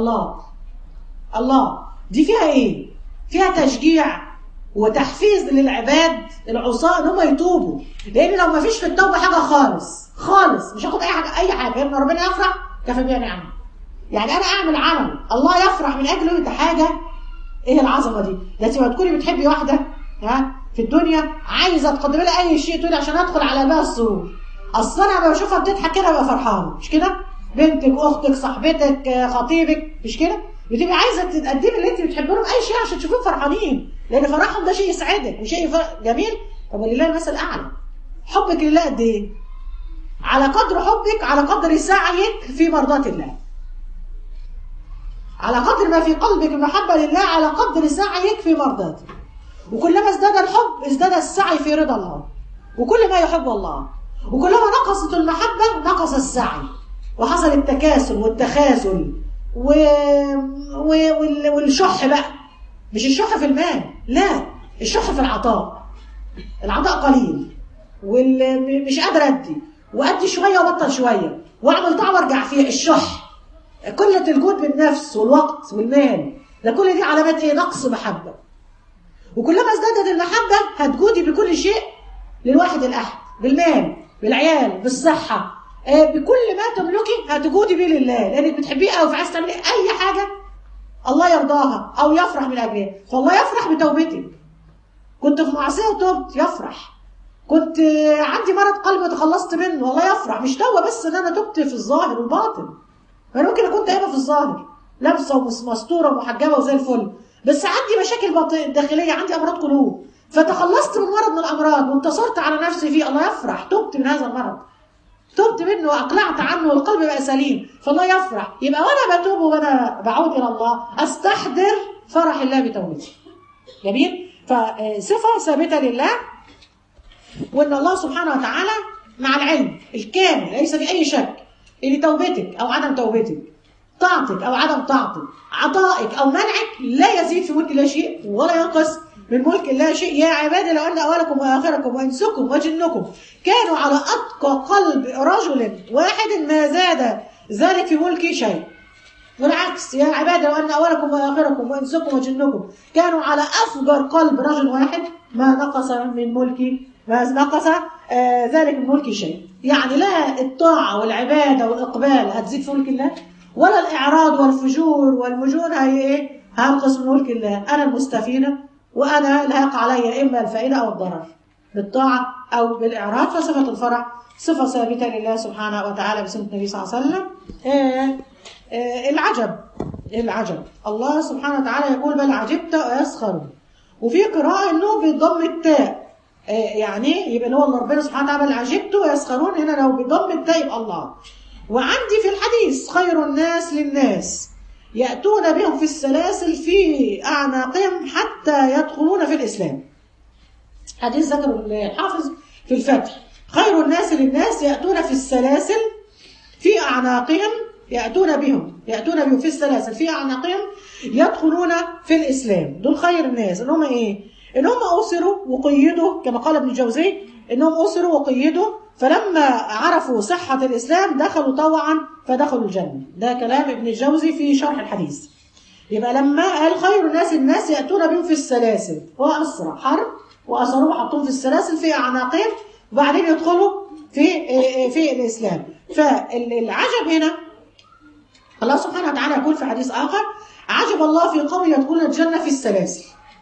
Speaker 1: الله دي فيها ايه؟ فيها تشجيع وتحفيز للعباد العصاة ان هم يتوبوا، لان لو ما فيش في التوبه حاجه خالص مش هاخد اي حاجه ان ربنا يفرح كفى بيها نعمه. يعني انا اعمل عمل الله يفرح من اجله، ده حاجه ايه العظمه دي؟ ده انت ما تكوني بتحبي واحده في الدنيا عايزه تقدمي لها اي شيء تقولي عشان ادخل على باب السرور، اصل انا لما بشوفها بتضحك كده ببقى فرحانه، مش كده؟ بنتك اختك صاحبتك خطيبك، مش كده؟ بتبقي عايزه تقدمي اللي انت بتحبي لهم اي شيء عشان تشوفيهم فرحانين، لان فرحهم ده شيء يسعدك وشيء جميل. طب ولله المثل الاعلى، حبك لله قد ايه؟ على قدر حبك على قدر سعيك في مرضات الله، على قدر ما في قلبك محبه لله على قدر سعيك في مرضاته. وكلما ازداد الحب ازداد السعي في رضا الله، وكل ما يحب الله. وكلما نقصت المحبه نقص السعي، وحصل التكاسل والتخاذل والشح بقى. مش الشح في المال، لا، الشح في العطاء قليل، ومش قادر وادي شويه وبطل شويه واعمل طاعه وارجع فيها. الشح، قله الجود بالنفس والوقت والمال، ده كل دي علامات ايه؟ نقص محبه. وكلما ازدادت المحبه هتجودي بكل شيء للواحد الاحد، بالمال، بالعيال، بالصحه، بكل ما تملكي هتجودي بيه لله، لانك بتحبيه قوي، فعايز تعملي اي حاجه الله يرضاها او يفرح من اجلها. فالله يفرح بتوبتك. كنت في معصيه وتوبت يفرح، كنت عندي مرض قلب تخلصت منه والله يفرح. مش توبه بس ان انا تبت في الظاهر والباطن، انا ممكن اكون تايبه في الظاهر لابسه ومستوره ومحجبه وزي الفل، بس عندي مشاكل داخليه، عندي امراض قلوب، فتخلصت من مرض من الامراض وانتصرت على نفسي فيه. الله يفرح، تبت من هذا المرض، تبت منه واقلعت عنه والقلب بقى سليم، فالله يفرح. يبقى وانا بتوب وانا بعود الى الله استحضر فرح الله بتوبتي. جميل. فصفه ثابته لله، وان الله سبحانه وتعالى مع العلم الكامل ليس في اي شك ان توبتك او عدم توبتك، طاعتك او عدم طاعتك، عطائك او منعك لا يزيد في ملك الله شيء ولا ينقص من ملك الله شيء. يا عبادي لو ان اولكم واخركم وانسكم وجنكم كانوا على اتقى قلب رجل واحد ما زاد ذلك في ملكي شيء. والعكس، يا عبادي لو ان اولكم واخركم وانسكم وجنكم كانوا على افجر قلب رجل واحد ما نقص من ملكي، ما نقص ذلك من ملكي شيء. يعني لا الطاعه والعباده والاقبال هتزيد في ملك الله، ولا الاعراض والفجور والمجون هينقص من ملك الله. انا المستفيده، وانا لا يقع علي اما الفائده او الضرر بالطاعه او بالاعراض. فصفه الفرح صفه ثابته لله سبحانه وتعالى بسنه النبي صلى الله عليه وسلم. العجب الله سبحانه وتعالى يقول بل عجبت ويسخرون، وفي قراءه انه بضم التاء، يعني يبقى هو ربنا سبحانه وتعالى عجبت ويسخرون، هنا لو بضم التاء يبقى الله. وعندي في الحديث خير الناس للناس يأتون بهم في السلاسل في أعناقهم حتى يدخلون في الإسلام. حديث ذكر الحافظ في الفتح، خير الناس للناس يأتون في السلاسل في أعناقهم، يأتون بهم في السلاسل في أعناقهم يدخلون في الإسلام. دول خير الناس، اللي هم إيه؟ إنهم أسروا وقيدوا كما قال ابن الجوزي، إنهم أسروا وقيدوا، فلما عرفوا صحة الإسلام دخلوا طوعا فدخلوا الجنة. ده كلام ابن الجوزي في شرح الحديث. يبقى لما قال خير الناس يأتون بهم في السلاسل، وأسرى حرب وأسروه وحطوهم في السلاسل في أعناقهم وبعدين يدخلوا في الإسلام. فالعجب هنا الله سبحانه وتعالى يقول في حديث آخر: عجب الله في قوم يدخلون الجنة في السلاسل.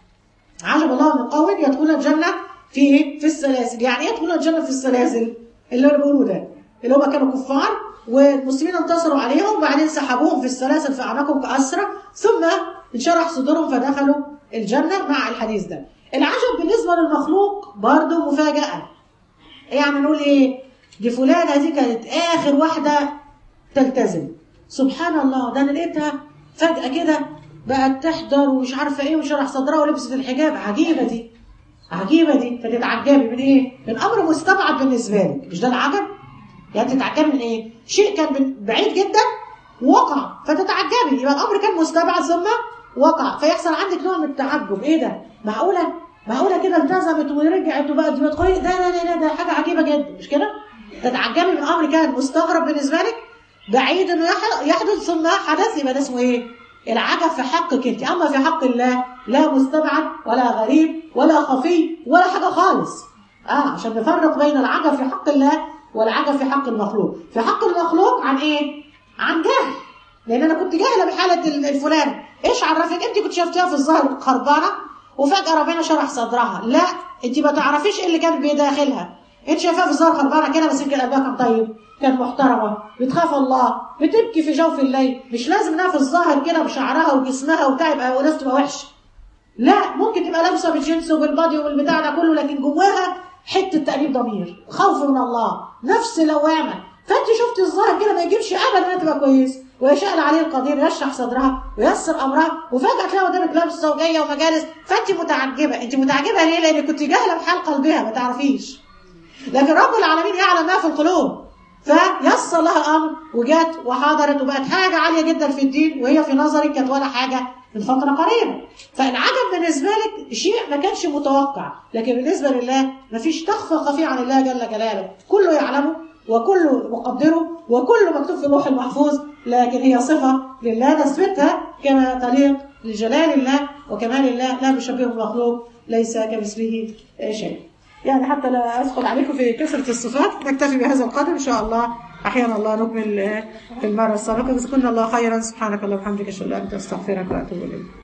Speaker 1: عجب الله من قوم يدخلون الجنة في السلاسل. يعني يدخلون الجنة في السلاسل اللي هو بيقولوا ده، اللي هم كانوا كفار والمسلمين انتصروا عليهم وبعدين سحبوهم في السلاسل في أعناقهم كأسرى، ثم انشرح صدورهم فدخلوا الجنة مع الحديث ده. العجب بالنسبة للمخلوق برضه مفاجأة. يعني نقول ايه؟ دي فلانة دي كانت آخر واحدة تلتزم، سبحان الله، ده أنا لقيتها فجأة كده بقت تحضر ومش عارفة ايه وشرح صدرها ولبست الحجاب. عجيبة دي، عجيبة دي. فتتعجبي من ايه؟ من أمر مستبعد بالنسبة لك. مش ده العجب؟ يعني تتعجبي من ايه؟ شيء كان بعيد جدا وقع فتتعجبي، يبقى الأمر كان مستبعد ثم وقع، فيحصل عندك نوع من التعجب. ايه ده؟ معقولة كده التزمت ورجعت وبقت بتقولي ده حاجة عجيبة جدا، مش كده؟ تتعجبي من أمر كان مستغرب بالنسبة لك، بعيد انه يحدث ثم حدث. يبقى ده اسمه ايه؟ العجب في حقك انت. اما في حق الله لا مستبعد ولا غريب ولا خفي ولا حاجة خالص. عشان نفرق بين العجب في حق الله والعجب في حق المخلوق. في حق المخلوق عن ايه؟ عن جهل. لان انا كنت جاهله بحاله الفلان، ايش عرفك؟ انت كنت شفتيها في الظاهر خربانه وفجاه ربنا شرح صدرها. لا، انت ما تعرفيش ايه اللي كان بداخلها. انت شايفاها في الظاهر خربانه كده، بس يمكن قلبها كان طيب، كانت محترمه، بتخاف الله، بتبكي في جوف الليل. مش لازم انها في الظاهر كده بشعرها وجسمها وبتاع وناس تبقى وحشه. لا، ممكن تبقى لابسه بالجنس وبالبادي وبالبتاع ده كله، لكن جواها حته تأنيب ضمير، خوف من الله، نفس لوامه. فانت شفتي الظاهر كده ما يجيبش ابدا انها تبقى كويس، ويشاء عليه القدير يشرح صدرها وييسر امرها، وفجاه تلاقي قدامك لابسه وجايه ومجالس، فانت متعجبه. انت متعجبه ليه؟ لان كنت جاهله بحال قلبها ما تعرفيش. لكن رب العالمين يعلم ما في القلوب، فيسر لها الامر وجات وحضرت وبقت حاجه عاليه جدا في الدين، وهي في نظرك كانت ولا حاجه من فتره قريبه. فالعجب بالنسبه لك شيء ما كانش متوقع، لكن بالنسبه لله ما فيش تخفى خفيه عن الله جل جلاله، كله يعلمه وكله مقدره وكله مكتوب في اللوح المحفوظ. لكن هي صفه لله نثبتها كما تليق لجلال الله وكمال الله، لا بيشبهه المخلوق، ليس كمثله شيء. يعني حتى لا أدخل عليكم في كثرة الصفات، نكتفي بهذا القدر إن شاء الله. أحيانا الله نكمل في المرة السابقة. جزاكم الله خيرا. سبحانك اللهم وبحمدك أشهد أن لا إله إلا أنت أستغفرك وأتوب إليك.